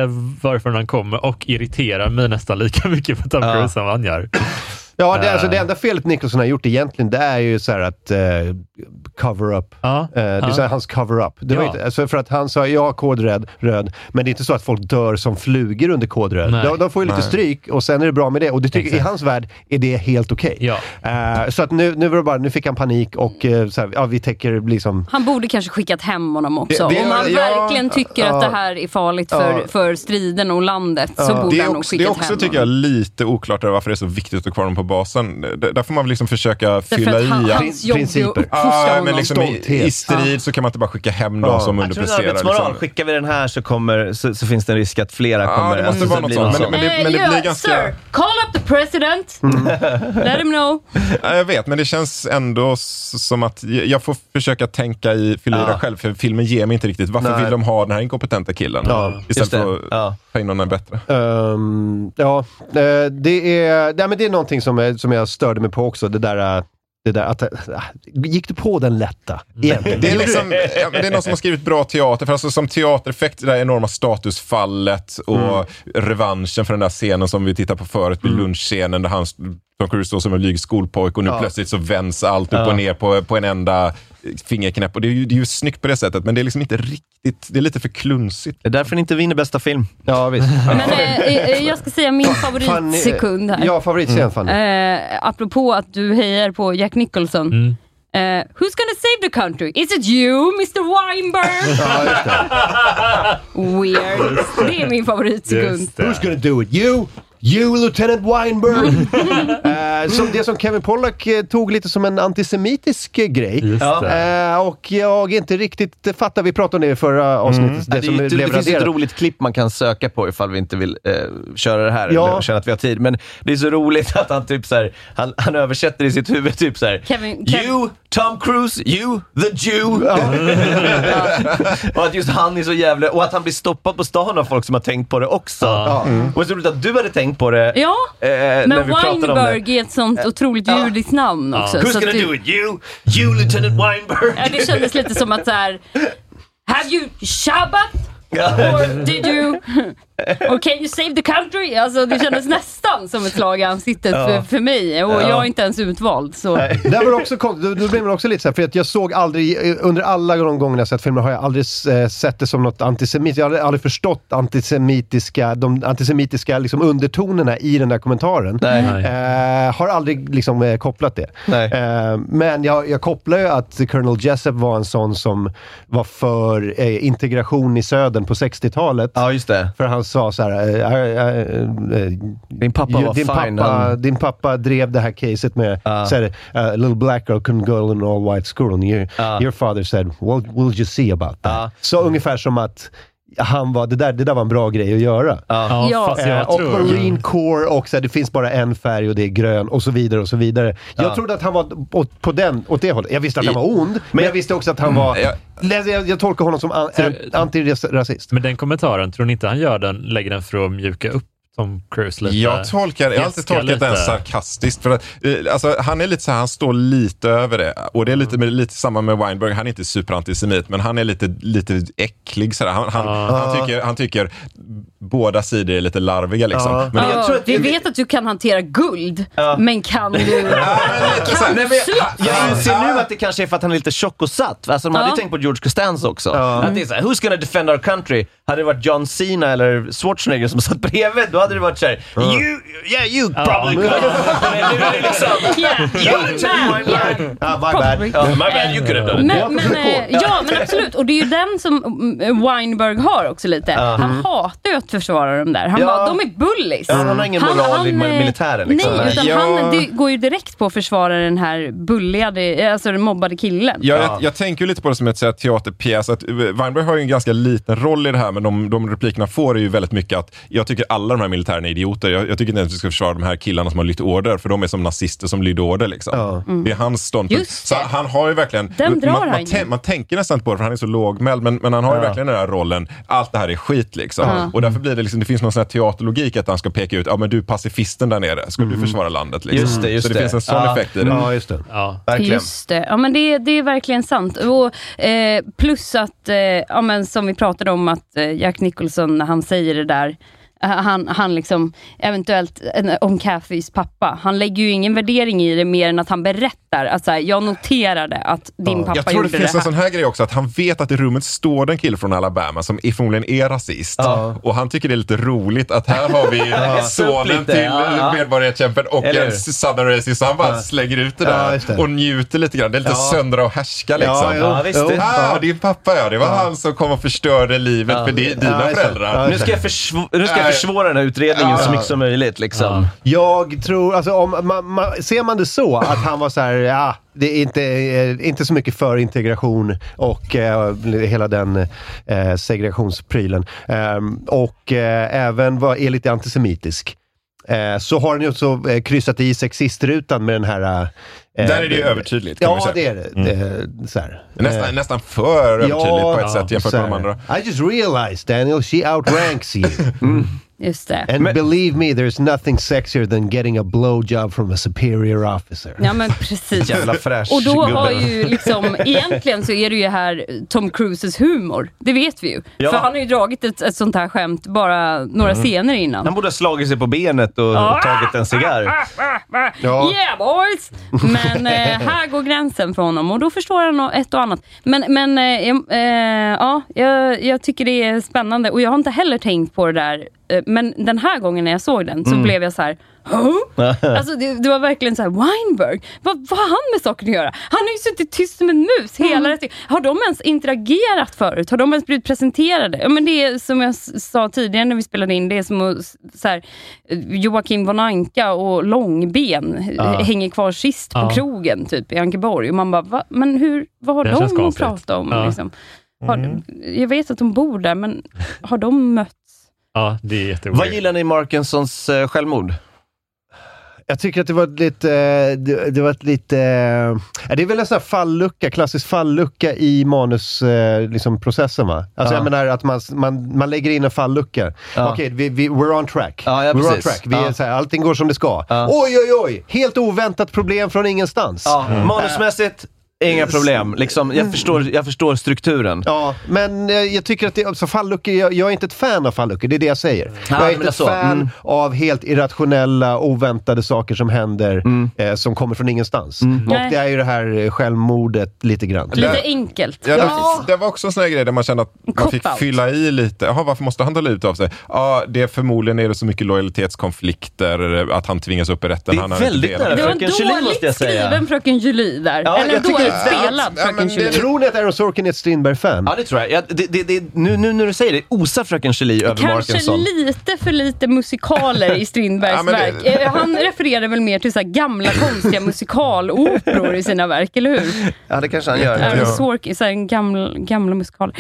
S10: är varifrån han kommer och irriterar mig nästan lika mycket på Tom Cruise som han gör.
S8: Ja, det enda felet Nicholson har gjort egentligen, det är ju så här att cover up. Det är så här, hans cover up. Det var inte, alltså för att han sa kodröd, men det är inte så att folk dör som flugor under kodröd. De får ju lite stryk och sen är det bra med det. Och det tycker, i hans värld är det helt okej. Så att nu var det bara, nu fick han panik och så här, vi täcker liksom...
S12: Han borde kanske skickat hem honom också. Om man verkligen tycker att det här är farligt för striden och landet, så borde han nog skickat hem honom.
S11: Det är också, tycker jag, lite oklart varför det är så viktigt att kvar honom på basen. Där får man liksom försöka fylla i
S8: principer.
S11: Men liksom i strid så kan man inte bara skicka hem dem som underpresterar.
S9: Liksom. Skickar vi den här så finns det en risk att flera kommer.
S11: Det måste vara något sånt. Men det blir ganska...
S12: Sir, call up the president. Let him know.
S11: Jag vet, men det känns ändå som att jag får försöka fylla i det själv, för filmen ger mig inte riktigt. Varför vill de ha den här inkompetenta killen? Istället för att ta in någon bättre.
S8: Det är någonting som jag störde mig på också. Det där att gick du på den lätta egentligen?
S11: Det är liksom, det är någon som har skrivit bra teater, för alltså som teatereffekt, det där enorma statusfallet och revanschen för den där scenen som vi tittar på förut, vid lunchscenen där han Tom Cruise står som en blyg skolpojk och nu plötsligt så vänds allt upp och ner på en enda fingerknäpp, och det är ju snyggt på det sättet, men det är liksom inte riktigt, det är lite för klunsigt.
S9: Det är därför ni inte vinner bästa film.
S8: Ja, visst.
S12: Men jag ska säga min favoritsekund här.
S8: Ja, favoritscen, Fanny.
S12: Apropå att du hejar på Jack Nicholson. Who's gonna save the country? Is it you, Mr. Weinberg? Weird. Det är min favoritsekund.
S8: Who's gonna do it? You, Lieutenant Weinberg. Det som Kevin Pollak tog lite som en antisemitisk grej. Och jag inte riktigt fattar, vi pratade om det i förra avsnittet.
S9: Det finns ett roligt klipp man kan söka på ifall vi inte vill köra det här eller känna att vi har tid. Men det är så roligt att han typ så här, han översätter i sitt huvud typ så här: You, Tom Cruise, you, the Jew. Och att just han är så jävla... Och att han blir stoppad på stan av folk som har tänkt på det också. Och det är så roligt att du hade tänkt på det.
S12: Ja, men Weinberg är ett sånt otroligt judiskt namn också.
S9: Who's gonna do it? You, Lieutenant Weinberg.
S12: Det kändes lite som att så här: have you Shabbat? Or did you... Or can you save the country? Alltså det kändes nästan som ett slag i ansiktet för mig. Och jag är inte ens utvald. Så.
S8: Det var också, då blev man också lite så här, för att jag såg aldrig, under alla de gånger jag sett filmer har jag aldrig sett det som något antisemitiskt. Jag har aldrig förstått de antisemitiska liksom undertonerna i den där kommentaren. Har aldrig liksom kopplat det. Men jag kopplar ju att Colonel Jessup var en sån som var för integration i södern på 60-talet.
S9: Ja, just det.
S8: För han sa så här,
S9: din pappa var fine.
S8: Din pappa drev det här caset med said, a little black girl couldn't go in an all white school, and your father said, well, we'll just see about that. Så ungefär som att han var, det där var en bra grej att göra. Och Marine Corps också, det finns bara en färg och det är grön och så vidare och så vidare. Jag trodde att han var åt det hållet. Jag visste att han var ond, men jag visste också att han var... Jag tolkar honom som antirasist.
S10: Men den kommentaren, tror ni inte han lägger den för att mjuka upp Tom Cruise lite?
S11: Jag har alltid tolkat den sarkastiskt, för att alltså, han är lite så här, han står lite över det, och det är lite samma med Weinberg. Han är inte superantisemit, men han är lite äcklig så där. Han tycker båda sidor är lite larviga liksom. Men
S12: jag tror att vi vet att du kan hantera guld, men kan du
S9: jag inser nu att det kanske är för att han är lite tjock och satt. Alltså man hade tänkt på George Costanza också. Att det är så här, who's gonna defend our country? Hade det varit John Cena eller Schwarzenegger som satt bredvid, då hade det varit så här, you probably could. Men det är liksom, my bad, you could have done it.
S12: Men absolut, och det är ju den som Weinberg har också lite. Han hatar ju att försvara dem där. Han bara, de är bullies.
S9: Han har ingen moral i militären liksom.
S12: Nej, utan han går ju direkt på att försvara den här bulliga, alltså den mobbade killen.
S11: Jag tänker ju lite på det som ett teaterpjäs, att Weinberg har ju en ganska liten roll i det här, men de replikerna får är ju väldigt mycket att jag tycker alla de här militären är idioter. Jag tycker inte att vi ska försvara de här killarna som har lytt order, för de är som nazister som lydde order liksom. Det är hans ståndpunkt. Så han har ju verkligen, man tänker nästan inte på det för han är så lågmäld, men han har ju verkligen den här rollen, allt det här är skit liksom. Och därför blir det liksom, det finns någon sån här teaterlogik att han ska peka ut, men du pacifisten där nere, ska du försvara landet liksom.
S9: Just
S11: så det finns en sån effekt i det.
S8: Ja, just det.
S9: Verkligen.
S12: Just det. Ja, men det är verkligen sant. Och, plus att, men som vi pratade om, att Jack Nicholson, när han säger det där, han liksom eventuellt om Cathys pappa, han lägger ju ingen värdering i det mer än att han berättar att så här, jag noterade att din pappa gjorde det här.
S11: Jag tror det finns en sån här grej också, att han vet att i rummet står den kille från Alabama som förmodligen är rasist, och han tycker det är lite roligt att här har vi sonen till medborgarkämpen och en southern racist, så han bara slänger ut det där och njuter lite grann. Det är lite söndra och härska liksom. Din pappa, det var han som kom och förstörde livet för dina föräldrar.
S9: Nu ska jag försvåra den här utredningen så mycket som möjligt liksom.
S8: Jag tror, alltså ser man det så att han var så här, det är inte så mycket för integration och hela den segregationsprylen, och även är lite antisemitisk, så har han ju också kryssat i sexistrutan med den här
S11: där är det ju övertydligt, kan man säga.
S8: Det är det. Så här.
S11: Nästan för övertydligt på ett sätt jämfört med de andra.
S8: I just realized, Daniel, she outranks you.
S12: Just det.
S8: And believe me, there's nothing sexier than getting a blowjob from a superior officer.
S12: Ja, men precis.
S9: Jävla fräsch.
S12: Och då har ju liksom, egentligen så är det ju här Tom Cruises humor. Det vet vi ju. För han har ju dragit ett sånt här skämt bara några scener innan.
S9: Han borde ha slagit sig på benet och tagit en cigarr.
S12: Yeah boys! Men här går gränsen för honom och då förstår han ett och annat. Men jag tycker det är spännande och jag har inte heller tänkt på det där. Men den här gången när jag såg den så blev jag så här, alltså det var verkligen så här, Weinberg, vad har han med saker att göra? Han har ju suttit tyst som en mus hela rätt. Har de ens interagerat förut? Har de ens blivit presenterade? Ja, men det är som jag sa tidigare när vi spelade in, det är som att så här, Joakim von Anka och Långben hänger kvar sist på krogen typ i Ankeborg och man bara, men vad har de att prata om? Liksom? Jag vet att de bor där, men har de mött?
S10: Ja, det är jätteweird.
S9: Vad gillar ni Markinsons självmord?
S8: Jag tycker att det var lite det är väl en sån här fallucka, klassisk fallucka i manusprocessen, va? Alltså jag menar att man lägger in en fallucka. Okej, we're on track. We're on track. Vi är så här, allting går som det ska. Oj, helt oväntat problem från ingenstans.
S9: Manusmässigt inga problem. Liksom, jag förstår strukturen.
S8: Ja, men jag tycker att alltså, falluckor, jag är inte ett fan av falluckor, det är det jag säger. Jag är inte ett fan av helt irrationella, oväntade saker som händer som kommer från ingenstans. Och det är ju det här självmordet lite grann.
S12: Lite enkelt.
S11: Det var också en sån här grej där man kände att man fick fylla i lite. Jaha, varför måste han ta ut av sig? Det är förmodligen är det så mycket lojalitetskonflikter att han tvingas upp i rätten.
S9: Det är väldigt nära Fröken Julie, måste jag säga.
S12: Det var dåligt skriven Fröken Julie där. Eller dåligt spelad Fröken Julie.
S8: Tror ni att Aaron Sorkin är ett Strindberg-fan?
S9: Ja, det tror jag. Nu när du säger det, osar Fröken Julie över Markinson.
S12: Kanske lite för lite musikaler i Strindbergs verk. Han refererar väl mer till så här gamla konstiga musikaloperor i sina verk, eller hur?
S9: Ja, det kanske han gör.
S12: Aaron Sorkin, så här gamla musikaler.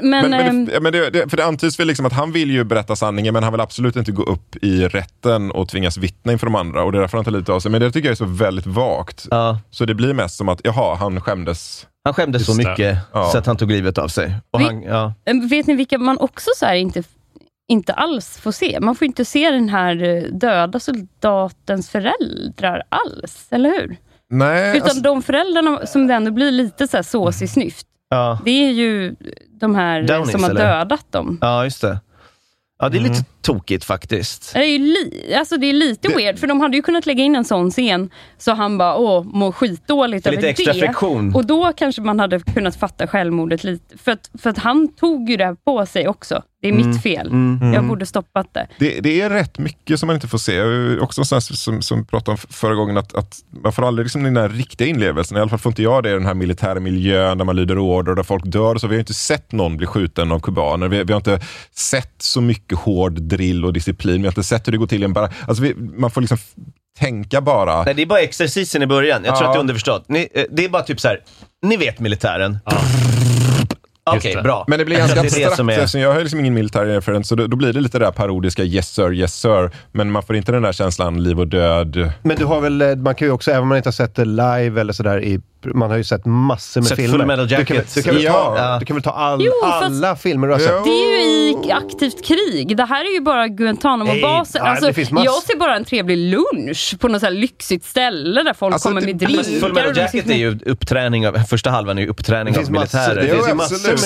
S11: För det antyds väl liksom att han vill ju berätta sanningen, men han vill absolut inte gå upp i rätten och tvingas vittna inför de andra, och det är därför han tar lite av sig. Men det tycker jag är så väldigt vagt. Så det blir mest som att, han skämdes.
S9: Han skämdes så mycket så att han tog livet av sig. Och
S12: vet ni vilka man också så här inte alls får se? Man får inte se den här döda soldatens föräldrar alls, eller hur?
S11: Nej.
S12: Utan de föräldrarna som det ändå blir lite så här såsig snyft. Det är ju de här
S9: Downies,
S12: som har dödat dem.
S9: Ja, just det. Ja, det är lite tokigt faktiskt.
S12: Det är ju det är lite weird, för de hade ju kunnat lägga in en sån scen så han bara, mår skitdåligt över
S9: lite extra friktion.
S12: Och då kanske man hade kunnat fatta självmordet lite. För att han tog ju det här på sig också. Det är mitt fel. Jag borde stoppat det.
S11: Det är rätt mycket som man inte får se. Också sånt som pratade om förra gången, att man får aldrig liksom den här riktiga inlevelsen. I alla fall får inte jag det i den här militära miljön där man lyder order och där folk dör. Så vi har inte sett någon bli skjuten av kubaner. Vi har inte sett så mycket hård drill och disciplin. Vi har inte sett hur det går till i en bara... Alltså man får liksom tänka bara...
S9: Nej, det är bara exercisen i början. Jag tror att det är underförstått. Det är bara typ så här, ni vet militären. Okej, bra.
S11: Men det blir ganska
S9: Det är det
S11: abstrakt
S9: som är-
S11: eftersom jag har liksom ingen militär referens, så då blir det lite det där parodiska yes sir, men man får inte den där känslan liv och död.
S8: Men du har väl, man kan ju också, även om man inte har sett det live eller sådär, man har ju sett massor med filmer.
S9: Full Metal Jacket.
S8: Du kan väl ta alla filmer du har sett.
S12: Det är ju i aktivt krig. Det här är ju bara Guantanamo-basen.
S8: Nej,
S12: Alltså,
S8: det finns
S12: jag ser bara en trevlig lunch på något så här lyxigt ställe där folk kommer med drinkar.
S9: Full Metal Jacket är ju uppträning av, första halvan är ju uppträning av militärer.
S11: Det finns ju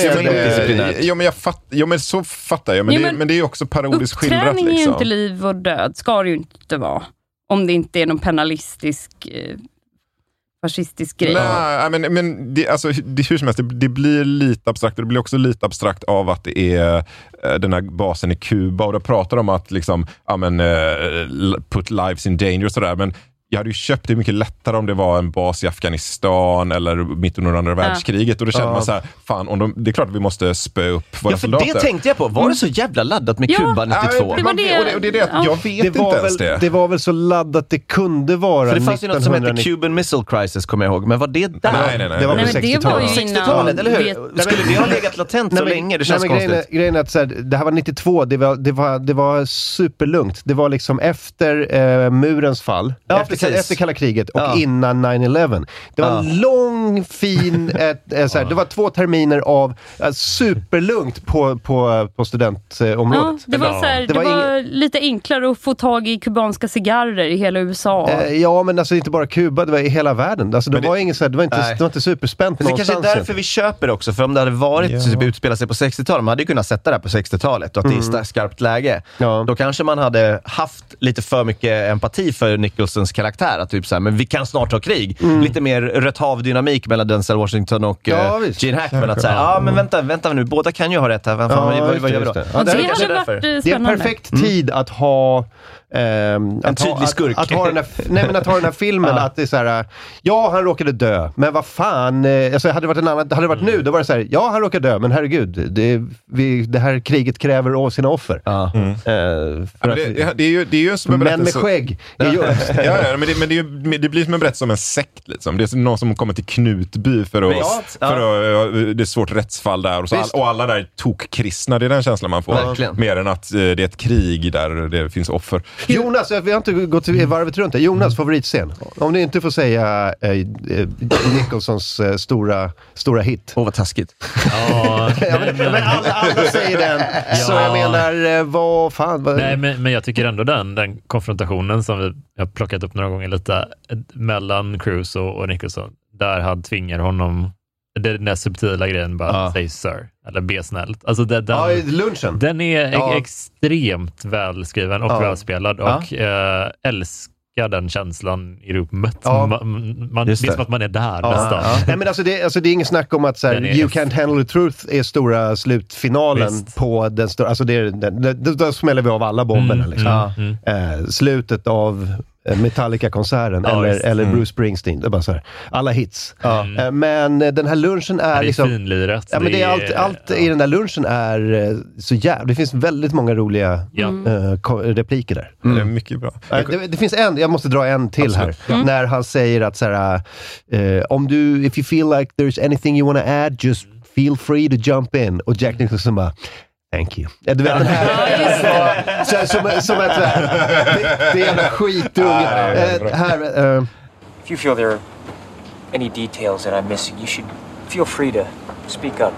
S11: massor med så fattar jag. Men det är ju också parodiskt skildrat.
S12: Uppträning är ju
S11: liksom.
S12: inte liv och död. Ska det ju inte vara. Om det inte är någon penalistisk fascistisk grej.
S11: Nej, men det, alltså, hur som helst, det blir lite abstrakt. Det blir också lite abstrakt av att det är den här basen i Kuba, och då pratar de om att liksom, put lives in danger och sådär, men jag hade ju köpt det mycket lättare om det var en bas i Afghanistan eller mitt under andra världskriget, och då känner man så här, fan, det är klart att vi måste spö upp våra soldater.
S9: Ja, för det tänkte jag på. Var det så jävla laddat med Kuba 92?
S11: Det var det. Och det är det att jag vet inte ens det.
S8: Det var väl så laddat det kunde vara.
S9: För det fanns ju något som hette Cuban Missile Crisis, kommer jag ihåg. Men var det där?
S11: Nej.
S8: Det var på 60-talet.
S9: 60-talet, eller hur? Skulle det ha legat latent så länge? Det känns konstigt.
S8: Grejen är att så här, det här var 92. Det var superlugnt. Det var liksom efter murens fall.
S9: Ja,
S8: efter kalla kriget och innan 9/11. Det var en lång, fin... det var 2 terminer av superlugnt på studentområdet.
S12: Det var, det var lite enklare att få tag i kubanska cigarrer i hela USA.
S8: Ja, men alltså inte bara Kuba, det var i hela världen. Alltså, det var inget så här, det var inte superspänt
S9: men det kanske är därför vi köper det också. För om det hade varit typ utspelat sig på 60-talet, man hade ju kunnat sätta det här på 60-talet och att det är skarpt läge. Då kanske man hade haft lite för mycket empati för Nicholsons karaktär. Att typ så här, men vi kan snart ha krig. Lite mer Rött hav-dynamik mellan Denzel Washington och Gene Hackman. Att säga, men vänta nu, båda kan ju ha rätt här. Vad gör vi då?
S12: Det hade varit spännande.
S8: Det är en perfekt tid att ha
S9: en tydlig skurk.
S8: Att ha den här filmen att det är så här, han råkade dö, men vad fan, alltså hade det varit nu, då var det så här, han råkade dö, men herregud, det här kriget kräver av sina offer.
S11: Det är ju som en
S8: berättelse. Men med skägg.
S11: Men det blir som en berättelse om en sekt liksom. Det är som någon som kommer till Knutby för det är svårt rättsfall där och alla där kristna, det är den känslan man får. Mer än att det är ett krig där det finns offer.
S8: Jonas, vi har inte gått till varvet runt det. Jonas favoritscen. Om ni inte får säga Nicholsons stora hit.
S9: Vad taskigt.
S8: Men alla säger den. Så jag menar, vad fan.
S10: Nej, men jag tycker ändå den konfrontationen som vi har plockat upp några gånger lite mellan Cruise och Nicholson, där han tvingar honom, den där subtila grejen, bara säg sir, eller be snällt. Alltså
S8: lunchen.
S10: Den är extremt välskriven och välspelad och älskar den känslan i rummet. Det är som att man är där nästan.
S8: Nej, men alltså det är ingen snack om att så här, You Can't Handle the Truth är stora slutfinalen på den stora, alltså då smäller vi av alla bomberna liksom. Slutet av Metallica-konserten eller Bruce Springsteen, det är bara så här, alla hits. Men den här lunchen är liksom
S10: finliret.
S8: Ja, men det är allt i den där lunchen är så jävla, det finns väldigt många roliga repliker där.
S11: Det är mycket bra.
S8: Det finns jag måste dra en till här. När han säger att så här, if you feel like there's anything you want to add, just feel free to jump in. Och Jack Nicholson bara, thank you. Ja, du vet den här som ett det är jävla skitung här.
S16: If you feel there are any details that I'm missing, you should feel free to speak up.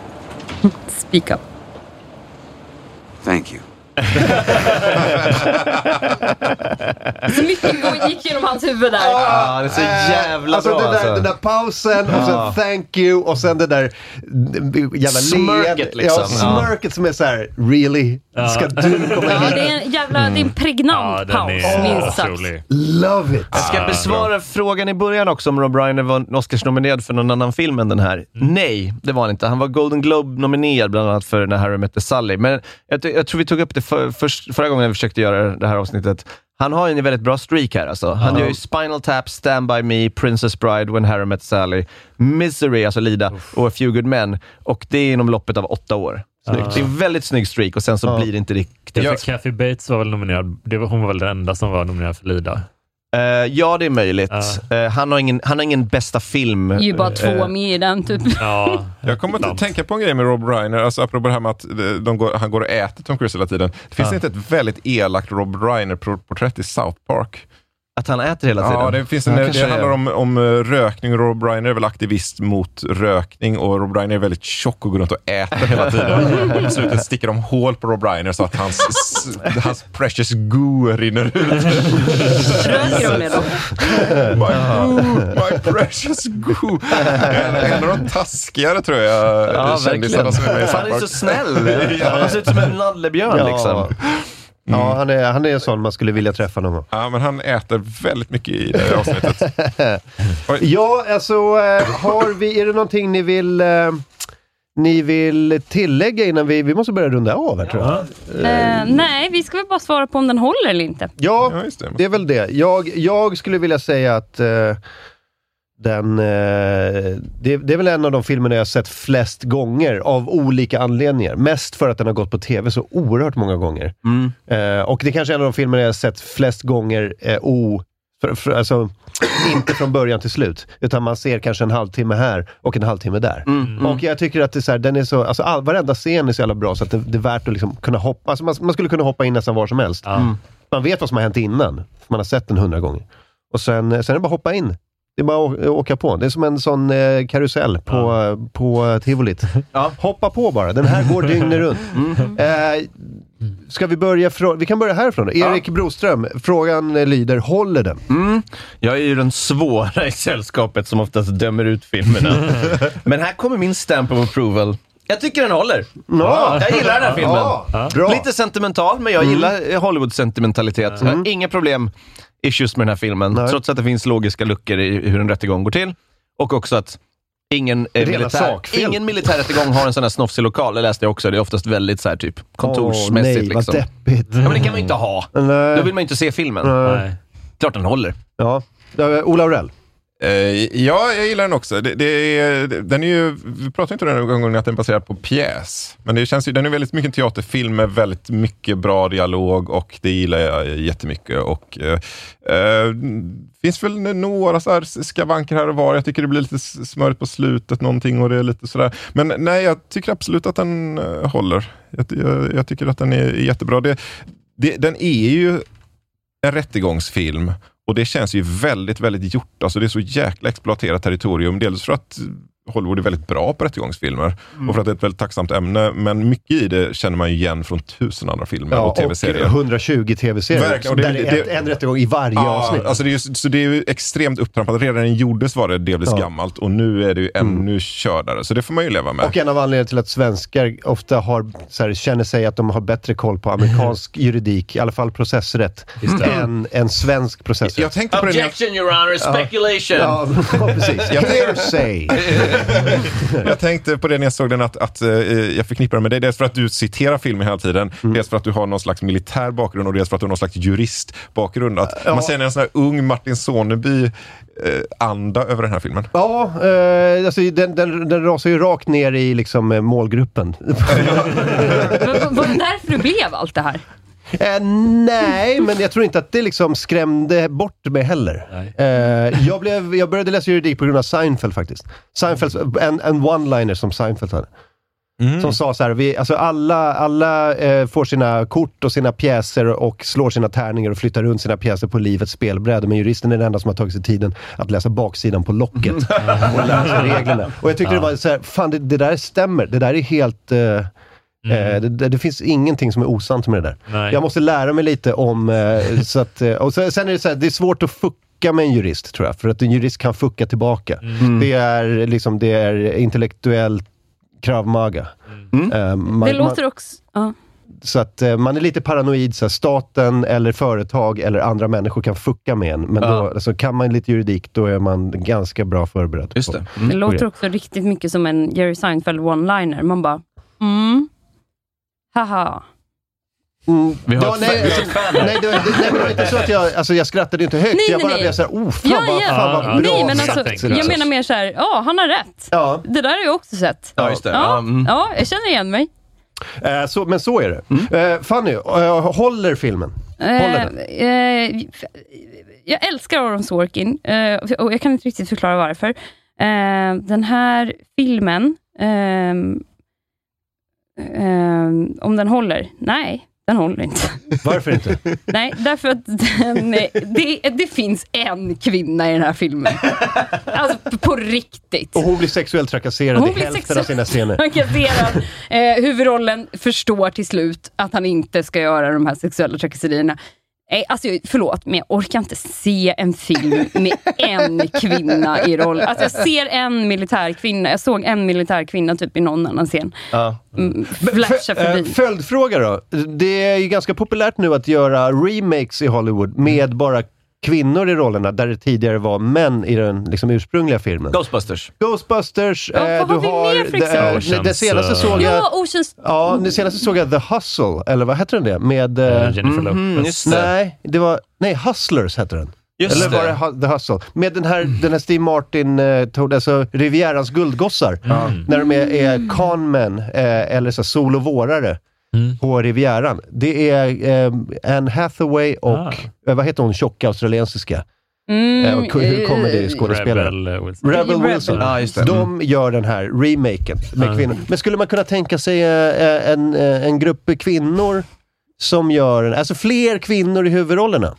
S12: Speak up.
S17: Thank you.
S12: Så mycket gick genom hans huvud där.
S9: Det är så jävla bra.
S8: Den där pausen och sen thank you och sen det där jävla
S9: smörket liksom.
S8: Smörket som är så här, really? Ska du komma hit?
S12: Det är en jävla, det är en pregnant paus, minst sagt.
S8: Love it.
S9: Jag ska besvara frågan i början också om Rob Reiner var Oscars-nominerad för någon annan film än den här. Nej, det var han inte. Han var Golden Globe-nominerad bland annat för När Harry Met Sally. Men jag tror vi tog upp det förra gången vi försökte göra det här avsnittet. Han har en väldigt bra streak här alltså. Han gör ju Spinal Tap, Stand By Me, Princess Bride, When Harry Met Sally, Misery, alltså Lida, och A Few Good Men. Och det är inom loppet av 8 år. Snyggt. Det är en väldigt snygg streak och sen så blir det inte riktigt...
S10: Kathy Bates var väl nominerad. Hon var väl den enda som var nominerad för Lida.
S9: Ja, det är möjligt. Han har ingen bästa film.
S12: Det är ju bara 2 med i den typ.
S10: Ja,
S11: jag kommer att tänka på en grej med Rob Reiner, alltså apropå det här med att han går och äter Tom Cruise hela tiden. Det finns inte ett väldigt elakt Rob Reiner-porträtt i South Park.
S9: Att han äter hela tiden?
S11: Ja, det handlar om rökning. Rob Reiner är väl aktivist mot rökning och Rob Reiner är väldigt tjock och går runt och äter hela tiden. Och på slutet sticker de hål på Rob Reiner så att hans precious goo rinner ut.
S12: Röker de med dem?
S11: My precious goo. En av de taskigare tror jag kändisarna som är med i
S9: Han är så snäll. Han ser ut som en nallebjörn liksom.
S8: Ja, han är sån man skulle vilja träffa någon gång.
S11: Ja, men han äter väldigt mycket i det här avsnittet.
S8: Ja, alltså är det någonting ni vill tillägga innan vi måste börja runda av här, tror jag.
S12: Nej, vi ska väl bara svara på om den håller eller inte.
S8: Ja, just det är väl det. Jag skulle vilja säga att det är väl en av de filmerna jag har sett flest gånger av olika anledningar. Mest för att den har gått på tv så oerhört många gånger. Och det är kanske en av de filmerna jag har sett flest gånger alltså inte från början till slut, utan man ser kanske en halvtimme här och en halvtimme där. Och jag tycker att det är så här, den är så, alltså varenda scen är så jävla bra så att det är värt att liksom kunna hoppa. Alltså man skulle kunna hoppa in nästan var som helst. Man vet vad som har hänt innan, för man har sett den 100 gånger. Och sen är det bara hoppa in. Det är bara att åka på. Det är som en sån karusell på Tivolit. Hoppa på bara. Den här går dygnet runt. Ska vi börja vi kan börja härifrån då. Erik Broström, frågan lyder, håller den?
S9: Jag är ju den svåra i sällskapet som oftast dömer ut filmerna. Men här kommer min stamp of approval. Jag tycker den håller. Jag gillar den här filmen. Lite sentimental, men jag gillar Hollywood-sentimentalitet. Jag har inga problem issues med den här filmen. Trots att det finns logiska luckor i hur en rättegång går till. Och också att ingen militärrättegång har en sån här snofsig lokal. Det läste jag också. Det är oftast väldigt så här typ kontorsmässigt.
S8: Nej, vad deppigt.
S9: Ja, men det kan man ju inte ha. Då vill man ju inte se filmen. Nej. Klart den håller.
S8: Ja. Ola Aurell.
S11: Ja, jag gillar den också. Den är ju, vi pratar inte den gången att den baserar på pjäs. Men det känns ju, den är väldigt mycket teaterfilm med väldigt mycket bra dialog och det gillar jag jättemycket. Och finns väl några så här skavanker här och var. Jag tycker det blir lite smörigt på slutet någonting och det är lite sådär. Men nej, jag tycker absolut att den håller. Jag tycker att den är jättebra. Den är ju en rättegångsfilm. Och det känns ju väldigt, väldigt gjort. Alltså det är så jäkla exploaterat territorium. Dels för att Hollywood är väldigt bra på rättegångsfilmer. Och för att det är ett väldigt tacksamt ämne. Men mycket i det känner man ju igen från 1000 andra filmer och tv-serier.
S8: Och 120 tv-serier. Där är en rättegång i varje avsnitt.
S11: Alltså det är ju extremt upptrampat. Redan den gjordes var det delvis gammalt. Och nu är det ju ännu kördare. Så det får man ju leva med.
S8: Och en av anledningarna till att svenskar ofta känner sig att de har bättre koll på amerikansk juridik, i alla fall processrätt, än svensk processrätt.
S11: Jag tänkte på
S9: Objection, your honor, speculation.
S8: Ja, precis.
S11: Jag tänkte på det när jag såg den att jag förknippar det med dig. Dels för att du citerar filmen hela tiden. Dels för att du har någon slags militär bakgrund och dels för att du har någon slags juristbakgrund. Att man ser en sån här ung Martin Soneby anda över den här filmen.
S8: Ja, alltså den rasar ju rakt ner i liksom målgruppen.
S12: Var det därför det blev allt det här?
S8: Nej, men jag tror inte att det liksom skrämde bort mig heller. Jag började läsa juridik på grund av Seinfeld faktiskt. Seinfeld, en one-liner som Seinfeld hade. Som sa så här, alla får sina kort och sina pjäser och slår sina tärningar och flyttar runt sina pjäser på livets spelbräde. Men juristen är den enda som har tagit sig tiden att läsa baksidan på locket och lära sig reglerna. Och jag tyckte det var så här, fan det där stämmer. Det där är helt... Det finns ingenting som är osant med det där. Nej. Jag måste lära mig lite om så att, och sen är det så här, det är svårt att fucka med en jurist tror jag, för att en jurist kan fucka tillbaka. Det är intellektuellt Krav Maga.
S12: Det låter också
S8: så att man är lite paranoid så här, staten eller företag eller andra människor kan fucka med en, men då alltså, kan man lite juridik, då är man ganska bra förberedd.
S9: Just det.
S12: Det låter också riktigt mycket som en Jerry Seinfeld one-liner. Man bara haha.
S9: Vi har
S8: nej, det var inte så att jag skrattade inte högt. Jag bara blev så här, fan vad bra.
S12: Nej, men alltså, jag menar mer så här, han har rätt. Ja. Det där har jag också sett.
S9: Ja, just det.
S12: Ja, jag känner igen mig.
S8: Men så är det. Fanny, håller filmen?
S12: jag älskar Aaron Sorkin och jag kan inte riktigt förklara varför. Den här filmen om den håller? Nej, den håller inte.
S8: Varför inte?
S12: Nej, därför att det finns en kvinna i den här filmen. Alltså på riktigt.
S8: Och hon blir sexuellt trakasserad i hälften av sina scener.
S12: Trakasserad. Huvudrollen förstår till slut att han inte ska göra de här sexuella trakasserierna. Alltså förlåt, men jag orkar inte se en film med en kvinna i roll. Alltså jag ser en militärkvinna. Jag såg en militärkvinna typ i någon annan scen. Flasha förbi.
S8: Följdfråga då. Det är ju ganska populärt nu att göra remakes i Hollywood med bara kvinnor i rollerna där det tidigare var män i den liksom ursprungliga filmen.
S9: Ghostbusters.
S12: Vad har vi mer för exempel?
S8: Det senaste såg jag...
S12: Oceans.
S8: Ja, det senaste såg jag The Hustle, eller vad heter den det? Med
S10: Jennifer Lopez.
S8: Nej, Hustlers heter den.
S9: Just
S8: eller var det The Hustle? Med den här Steve Martin alltså Rivierans guldgossar. När de är conmen eller så solovorare på Rivieran. Det är Anne Hathaway och vad heter hon, tjocka australiensiska? Hur kommer det skådespelare? Rebel Wilson.
S9: Just det.
S8: De gör den här remaken med kvinnor. Men skulle man kunna tänka sig en grupp kvinnor som gör alltså fler kvinnor i huvudrollerna?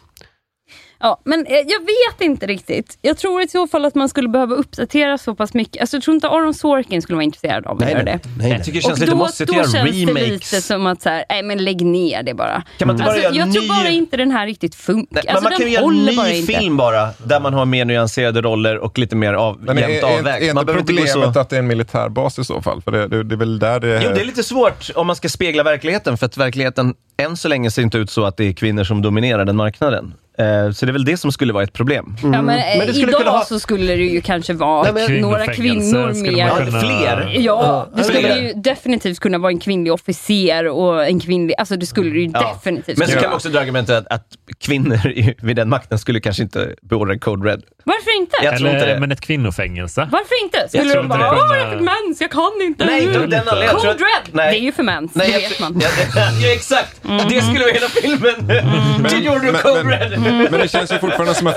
S12: Ja, men jag vet inte riktigt. Jag tror i så fall att man skulle behöva uppdatera så pass mycket. Alltså jag tror inte Aaron Sorkin skulle vara intresserad av att göra det.
S9: Jag tycker det känns lite måste göra remakes.
S12: Då känns det lite som att så här, nej men lägg ner det bara.
S9: Kan man inte bara göra
S12: jag tror bara inte den här riktigt funkar.
S9: Men man kan ju göra en ny film bara där man har mer nyanserade roller och lite mer jämnt avvägt.
S11: Man behöver inte gå så att det är en militärbas i så fall, för det är väl där det...
S9: Jo, det är lite svårt om man ska spegla verkligheten, för att verkligheten än så länge ser inte ut så att det är kvinnor som dominerar den marknaden. Så det är väl det som skulle vara ett problem.
S12: Ja, men idag så skulle det ju kanske vara några kvinnor mer.
S9: Fler?
S12: Ja, det skulle ju definitivt kunna vara en kvinnlig officer och en kvinnlig... Alltså det skulle ju definitivt.
S9: Men så kan man också dra argumentet att kvinnor vid den makten skulle kanske inte beordra Code Red.
S12: Varför inte?
S9: Jag tror inte det.
S10: Men ett kvinnofängelse.
S12: Varför inte? Skulle de bara, jag är för mens, jag kan inte.
S9: Nej,
S12: Code Red, det är ju för mens, det vet man.
S9: Ja, exakt. Det skulle vara hela filmen. Det gjorde du, Code Red.
S11: Men det känns ju fortfarande som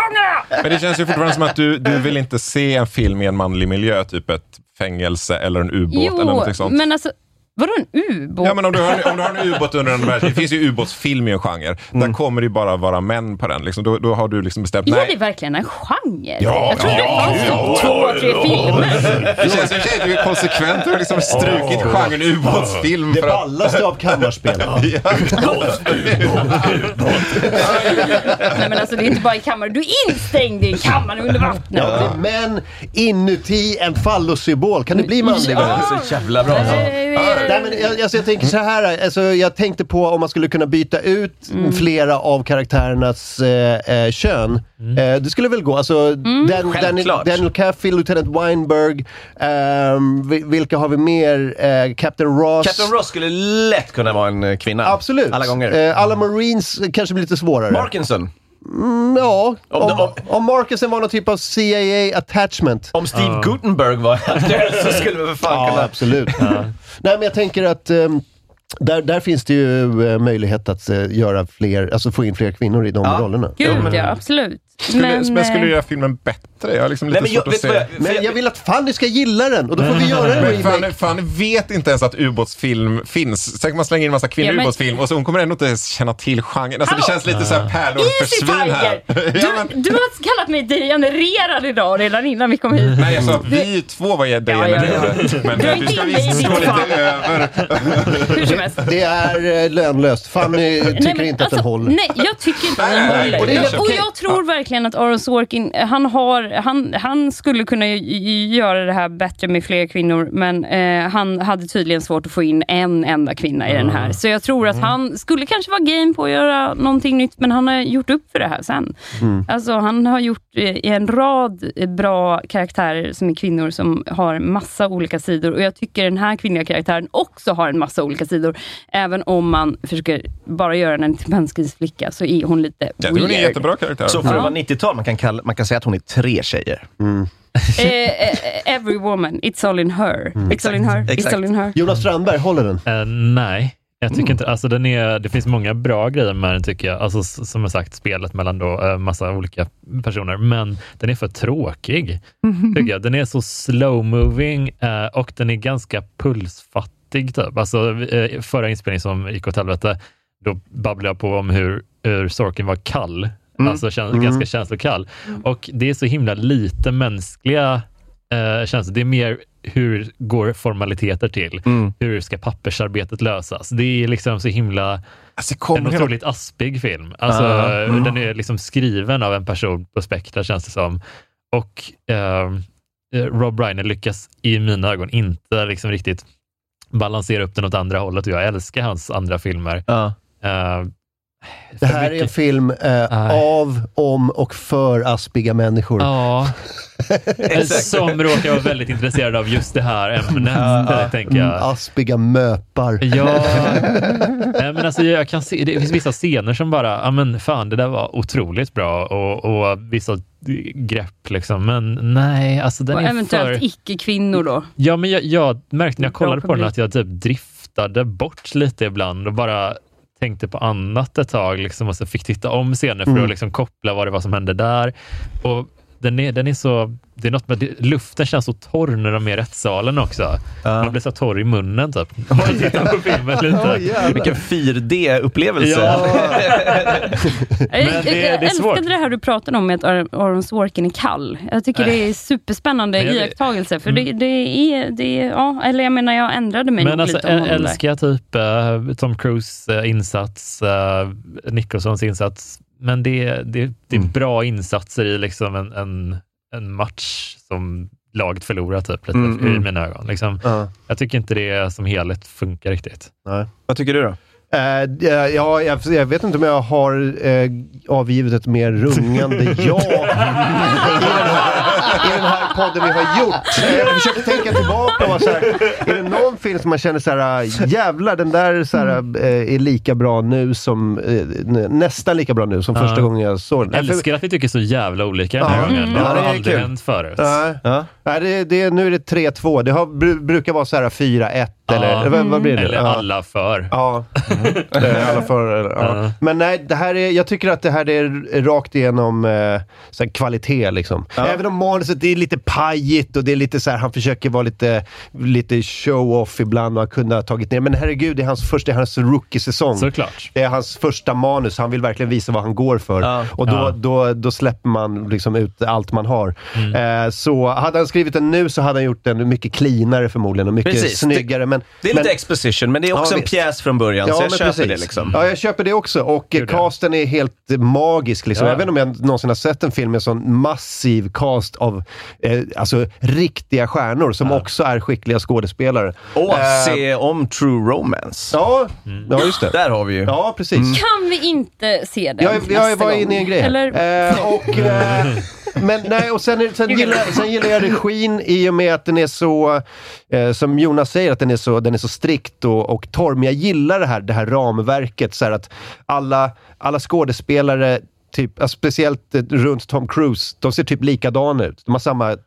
S11: att du du vill inte se en film i en manlig miljö, typ ett fängelse eller en ubåt eller något sånt.
S12: Men alltså, vadå en ubåt?
S11: Ja, men om du har en ubåt under en värld, det finns ju ubåtsfilm i en genre. Där kommer det bara vara män på den. Liksom. Då har du liksom bestämt...
S12: Är det verkligen en genre?
S11: Ja,
S12: jag tror det fanns 2-3 filmer.
S11: Det känns som att du är konsekvent och liksom strukit genren ubåtsfilm.
S8: Det ballaste av kammarspel.
S12: Nej, men alltså det är inte bara i kammaren. Du är instängd i en kammare under vattnet.
S8: Ja, men inuti en fallosymbol. Kan det bli manlig?
S9: Så jävla bra.
S8: Nej, men jag tänker så här, alltså, jag tänkte på om man skulle kunna byta ut flera av karaktärernas kön. Det skulle väl gå. Alltså, Daniel Caffey, Lieutenant Weinberg, vilka har vi mer? Captain Ross.
S9: Captain Ross skulle lätt kunna vara en kvinna.
S8: Absolut.
S9: Alla gånger.
S8: Alla Marines kanske blir lite svårare.
S9: Markinson.
S8: Ja, om Markinson var någon typ av CIA attachment.
S9: Om Steve Gutenberg var aktuell så skulle vi för fan kunna...
S8: absolut. Nej, men jag tänker att där finns det ju möjlighet att göra fler, alltså få in fler kvinnor i de rollerna.
S12: Gud, ja, absolut.
S11: Men skulle du göra filmen bättre? Jag har liksom lite svårt att se.
S8: Men jag vill att Fanny ska gilla den, och då får vi göra en remake.
S11: Fanny vet inte ens att ubåtsfilm finns. Sen kan man slänga in en massa kvinnor i ubåtsfilm och så hon kommer ändå inte känna till genren. Alltså det känns lite så här pärlor för svin här.
S12: Du har kallat mig degenererad idag redan innan vi kom hit.
S11: Nej, jag sa att vi två var degenererade. Men du ska visst stå lite över.
S12: Hur som helst.
S8: Det är lönlöst. Fanny tycker inte att den håller.
S12: Nej, jag tycker inte att den håller. Och jag tror verkligen att Aaron Sorkin, han skulle kunna göra det här bättre med fler kvinnor, men han hade tydligen svårt att få in en enda kvinna i den här. Så jag tror att han skulle kanske vara game på att göra någonting nytt, men han har gjort upp för det här sen. Alltså han har gjort en rad bra karaktärer som är kvinnor som har massa olika sidor, och jag tycker den här kvinnliga karaktären också har en massa olika sidor. Även om man försöker bara göra den till mänsklig flicka, så är hon lite weird.
S11: Hon är en jättebra karaktär.
S9: Så för att vara 90-tal, man kan säga att hon är 3 tjejer.
S12: Every woman, it's all in her. It's all in her. It's all in her.
S8: Jonas Strandberg, håller den?
S10: Nej. Jag tycker inte, alltså det finns många bra grejer med den tycker jag. Alltså som jag sagt, spelet mellan då massa olika personer. Men den är för tråkig, tycker jag. Den är så slow-moving och den är ganska pulsfattig typ. Alltså förra inspelningen som gick åt helvete, då babblade jag på om hur Sorkin var kall. Alltså ganska känslokall. Och det är så himla lite mänskliga känslor. Det är mer hur går formaliteter till? Hur ska pappersarbetet lösas? Det är liksom så himla en otroligt aspig film. Alltså den är liksom skriven av en person på Spektra, känns det som. Och Rob Reiner lyckas i mina ögon inte liksom riktigt balansera upp den åt andra hållet. Jag älskar hans andra filmer.
S8: Det här är en film av, om och för aspiga människor.
S10: Ja. Som råkar vara väldigt intresserad av just det här ämnet, tänker jag.
S8: Aspiga möpar.
S10: Ja. Men alltså jag kan se, det finns vissa scener som bara, men fan, det där var otroligt bra och vissa grepp liksom, men nej, alltså den
S12: och
S10: är
S12: eventuellt icke-kvinnor då.
S10: Ja, men jag märkte när jag kollade på den att jag typ driftade bort lite ibland och bara tänkte på annat ett tag liksom, och så fick titta om scener för att liksom koppla vad det var som hände där. Och den är så, det är något med luften känns så torr när de är i rättssalen också. Man blir så torr i munnen typ. Om man tittar på filmen lite.
S9: Vilken 4D-upplevelse.
S12: Ja.
S10: Men det är svårt.
S12: Jag älskade det här du pratade om med att Aaron Sorkin är kall. Jag tycker det är superspännande iakttagelse. För det är eller jag menar, jag ändrade mig
S10: men
S12: nog
S10: alltså,
S12: lite om honom
S10: älskar typ Tom Cruise insats, Nicholsons insats. Men det är bra insatser i liksom en match som laget förlorar typ lite i mina ögon. Liksom. Jag tycker inte det som helhet funkar riktigt.
S8: Nej.
S9: Vad tycker du då?
S8: Jag vet inte om jag har avgivit ett mer rungande ja i den här podden vi har gjort. Jag försöker tänka tillbaka och så här, är det någon film som man känner så här, jävlar, den där så här, är lika bra nu som nästan lika bra nu som första gången jag såg den.
S10: Jag älskar att vi tycker så jävla olika den här gången. Det har aldrig hänt förut.
S8: Nej, nu är det 3-2. Det brukar vara så här 4-1 eller vad blir det?
S10: Eller alla för.
S8: Ja. Alla för. Men nej, det här är, jag tycker att det här är rakt igenom så här, kvalitet liksom. Även om manuset är lite pajigt och det är lite så här, han försöker vara lite show-off ibland och har kunnat tagit ner. Men herregud, det är hans rookie-säsong.
S10: Såklart.
S8: Det är hans första manus. Han vill verkligen visa vad han går för. Och då släpper man liksom ut allt man har. Så hade han skrivit den nu så hade han gjort den mycket cleanare förmodligen och mycket snyggare.
S9: Det är lite exposition, men det är också en pjäs från början, så jag köper det liksom.
S8: Ja, jag köper det också. Och casten är helt magisk liksom. Även om jag någonsin har sett en film med sån massiv cast av alltså riktiga stjärnor som också är skickliga skådespelare.
S9: Och se om True Romance.
S8: Ja, just det.
S9: Där har vi ju.
S8: Ja, precis.
S12: Kan vi inte se den
S8: jag var inne i en grej.
S12: Eller?
S8: Men nej, och sen gillar jag regin i och med att den är så som Jonas säger, att den är så strikt och torr. Men jag gillar det här ramverket så här, att alla skådespelare typ, alltså, speciellt runt Tom Cruise, de ser typ likadana ut. De har samma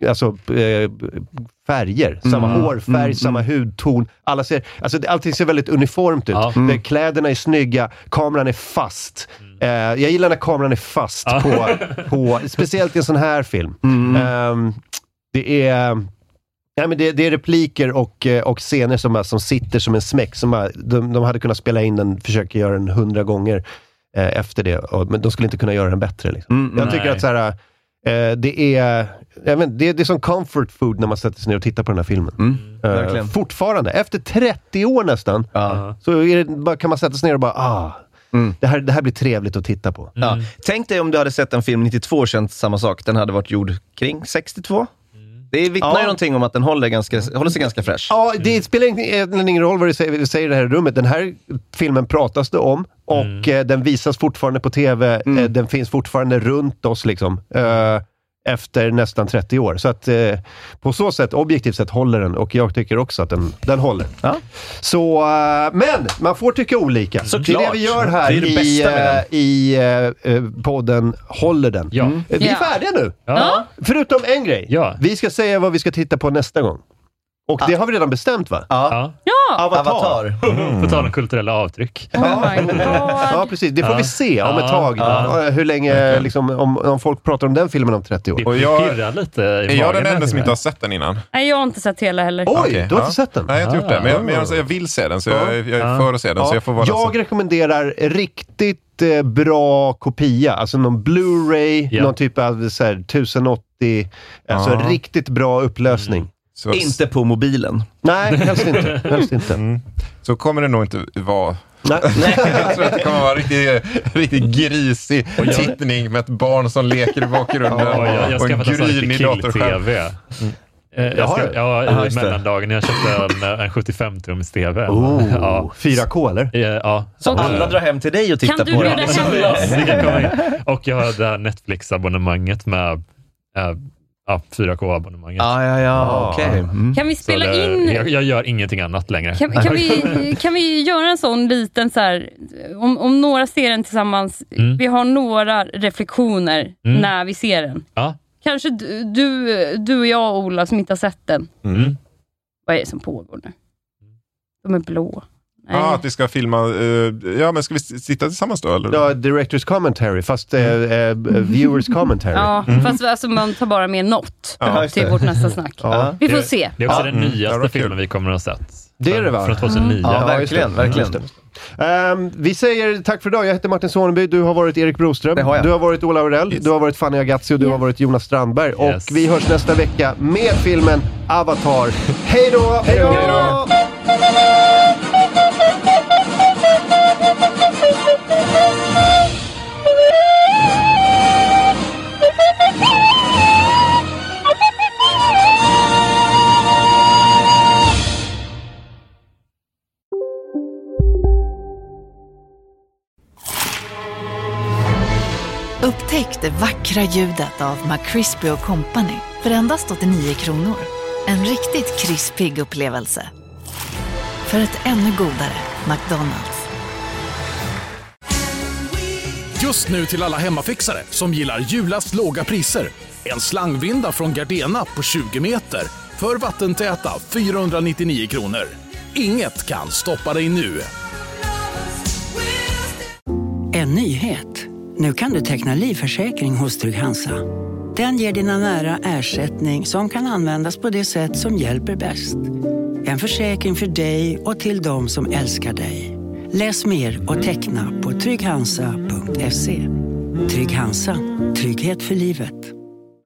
S8: färger, samma hårfärg, samma hudton. Allting ser väldigt uniformt ut. Kläderna är snygga, kameran är fast. Jag gillar när kameran är fast på speciellt i en sån här film. Det är repliker och scener som sitter som en smäck. De hade kunnat spela in den, försöka göra den 100 gånger efter det. Men de skulle inte kunna göra den bättre. Liksom. Jag tycker att så här, det är som comfort food när man sätter sig ner och tittar på den här filmen. Fortfarande, efter 30 år nästan, så kan man sätta sig ner och bara det här blir trevligt att titta på.
S9: Tänk dig om du hade sett en film 92 och känt samma sak. Den hade varit gjord kring 62. Det vittnar ju någonting om att den håller sig ganska fräsch. Ja,
S8: det spelar ingen roll vad du säger i det här rummet. Den här filmen pratas det om och den visas fortfarande på tv. Den finns fortfarande runt oss liksom. Efter nästan 30 år. Så att på så sätt, objektivt sett håller den. Och jag tycker också att den håller. Så, men man får tycka olika.
S9: Såklart.
S8: Det är det vi gör här i podden Håller den. Vi är färdiga nu. Förutom en grej. Vi ska säga vad vi ska titta på nästa gång. Och det har vi redan bestämt, va?
S9: Ja. Avatar.
S10: På tal om kulturella avtryck.
S8: Ja, precis. Det får vi se om ett tag. Hur länge, liksom, om folk pratar om den filmen om 30 år.
S11: Och är jag den enda som inte har sett den innan?
S12: Nej, jag har inte sett hela heller.
S8: Oj, du har inte sett den?
S11: Nej, jag har inte gjort det. Men jag vill se den, så jag är för att se den. Så jag får vara
S8: jag rekommenderar riktigt bra kopia. Alltså någon Blu-ray, någon typ av så här, 1080. Alltså riktigt bra upplösning.
S9: Så inte på mobilen.
S8: Nej, helst inte.
S11: Så kommer det nog inte vara. Nej. Jag tror att det kommer vara riktigt grisig tittning med ett barn som leker i bakgrunden och en grynig datorskärm.
S10: I mellandagen jag köpte en 75-tums TV.
S8: 4K eller?
S10: Ja.
S9: Så alla drar hem till dig och tittar på
S10: det. Och jag har det här Netflix-abonnemanget med 4K-abonnemanget.
S9: Okej.
S12: Kan vi spela in...
S10: Jag gör ingenting annat längre.
S12: Kan vi göra en sån liten så här, om några ser den tillsammans, vi har några reflektioner när vi ser den.
S10: Ja.
S12: Kanske du och jag, Ola, som inte har sett den. Vad är det som pågår nu? De är blå.
S11: Ja, att vi ska filma... men ska vi sitta tillsammans då? Eller?
S8: Ja, director's commentary, fast viewers commentary.
S12: Ja, fast alltså, man tar bara med något till vårt nästa snack. Ja. Vi får se.
S10: Det är också den nyaste filmen vi kommer att ha sett.
S8: Det är det, va?
S10: Från 2009.
S9: Ja, verkligen.
S8: Vi säger tack för idag. Jag heter Martin Soneby. Du har varit Erik Broström. Du har varit Ola Aurell. Du har varit Fanny Agazzi och du har varit Jonas Strandberg. Och vi hörs nästa vecka med filmen Avatar. Hej då!
S11: Hej då!
S1: Upptäck det vackra ljudet av McCrispy & Company för endast 89 kronor. En riktigt krispig upplevelse. För ett ännu godare McDonald's.
S21: Just nu till alla hemmafixare som gillar Julas låga priser. En slangvinda från Gardena på 20 meter för vattentäta 499 kronor. Inget kan stoppa dig nu.
S23: En nyhet. Nu kan du teckna livförsäkring hos Trygg-Hansa. Den ger dina nära ersättning som kan användas på det sätt som hjälper bäst. En försäkring för dig och till de som älskar dig. Läs mer och teckna på trygghansa.se. Trygg-Hansa. Trygghet för livet.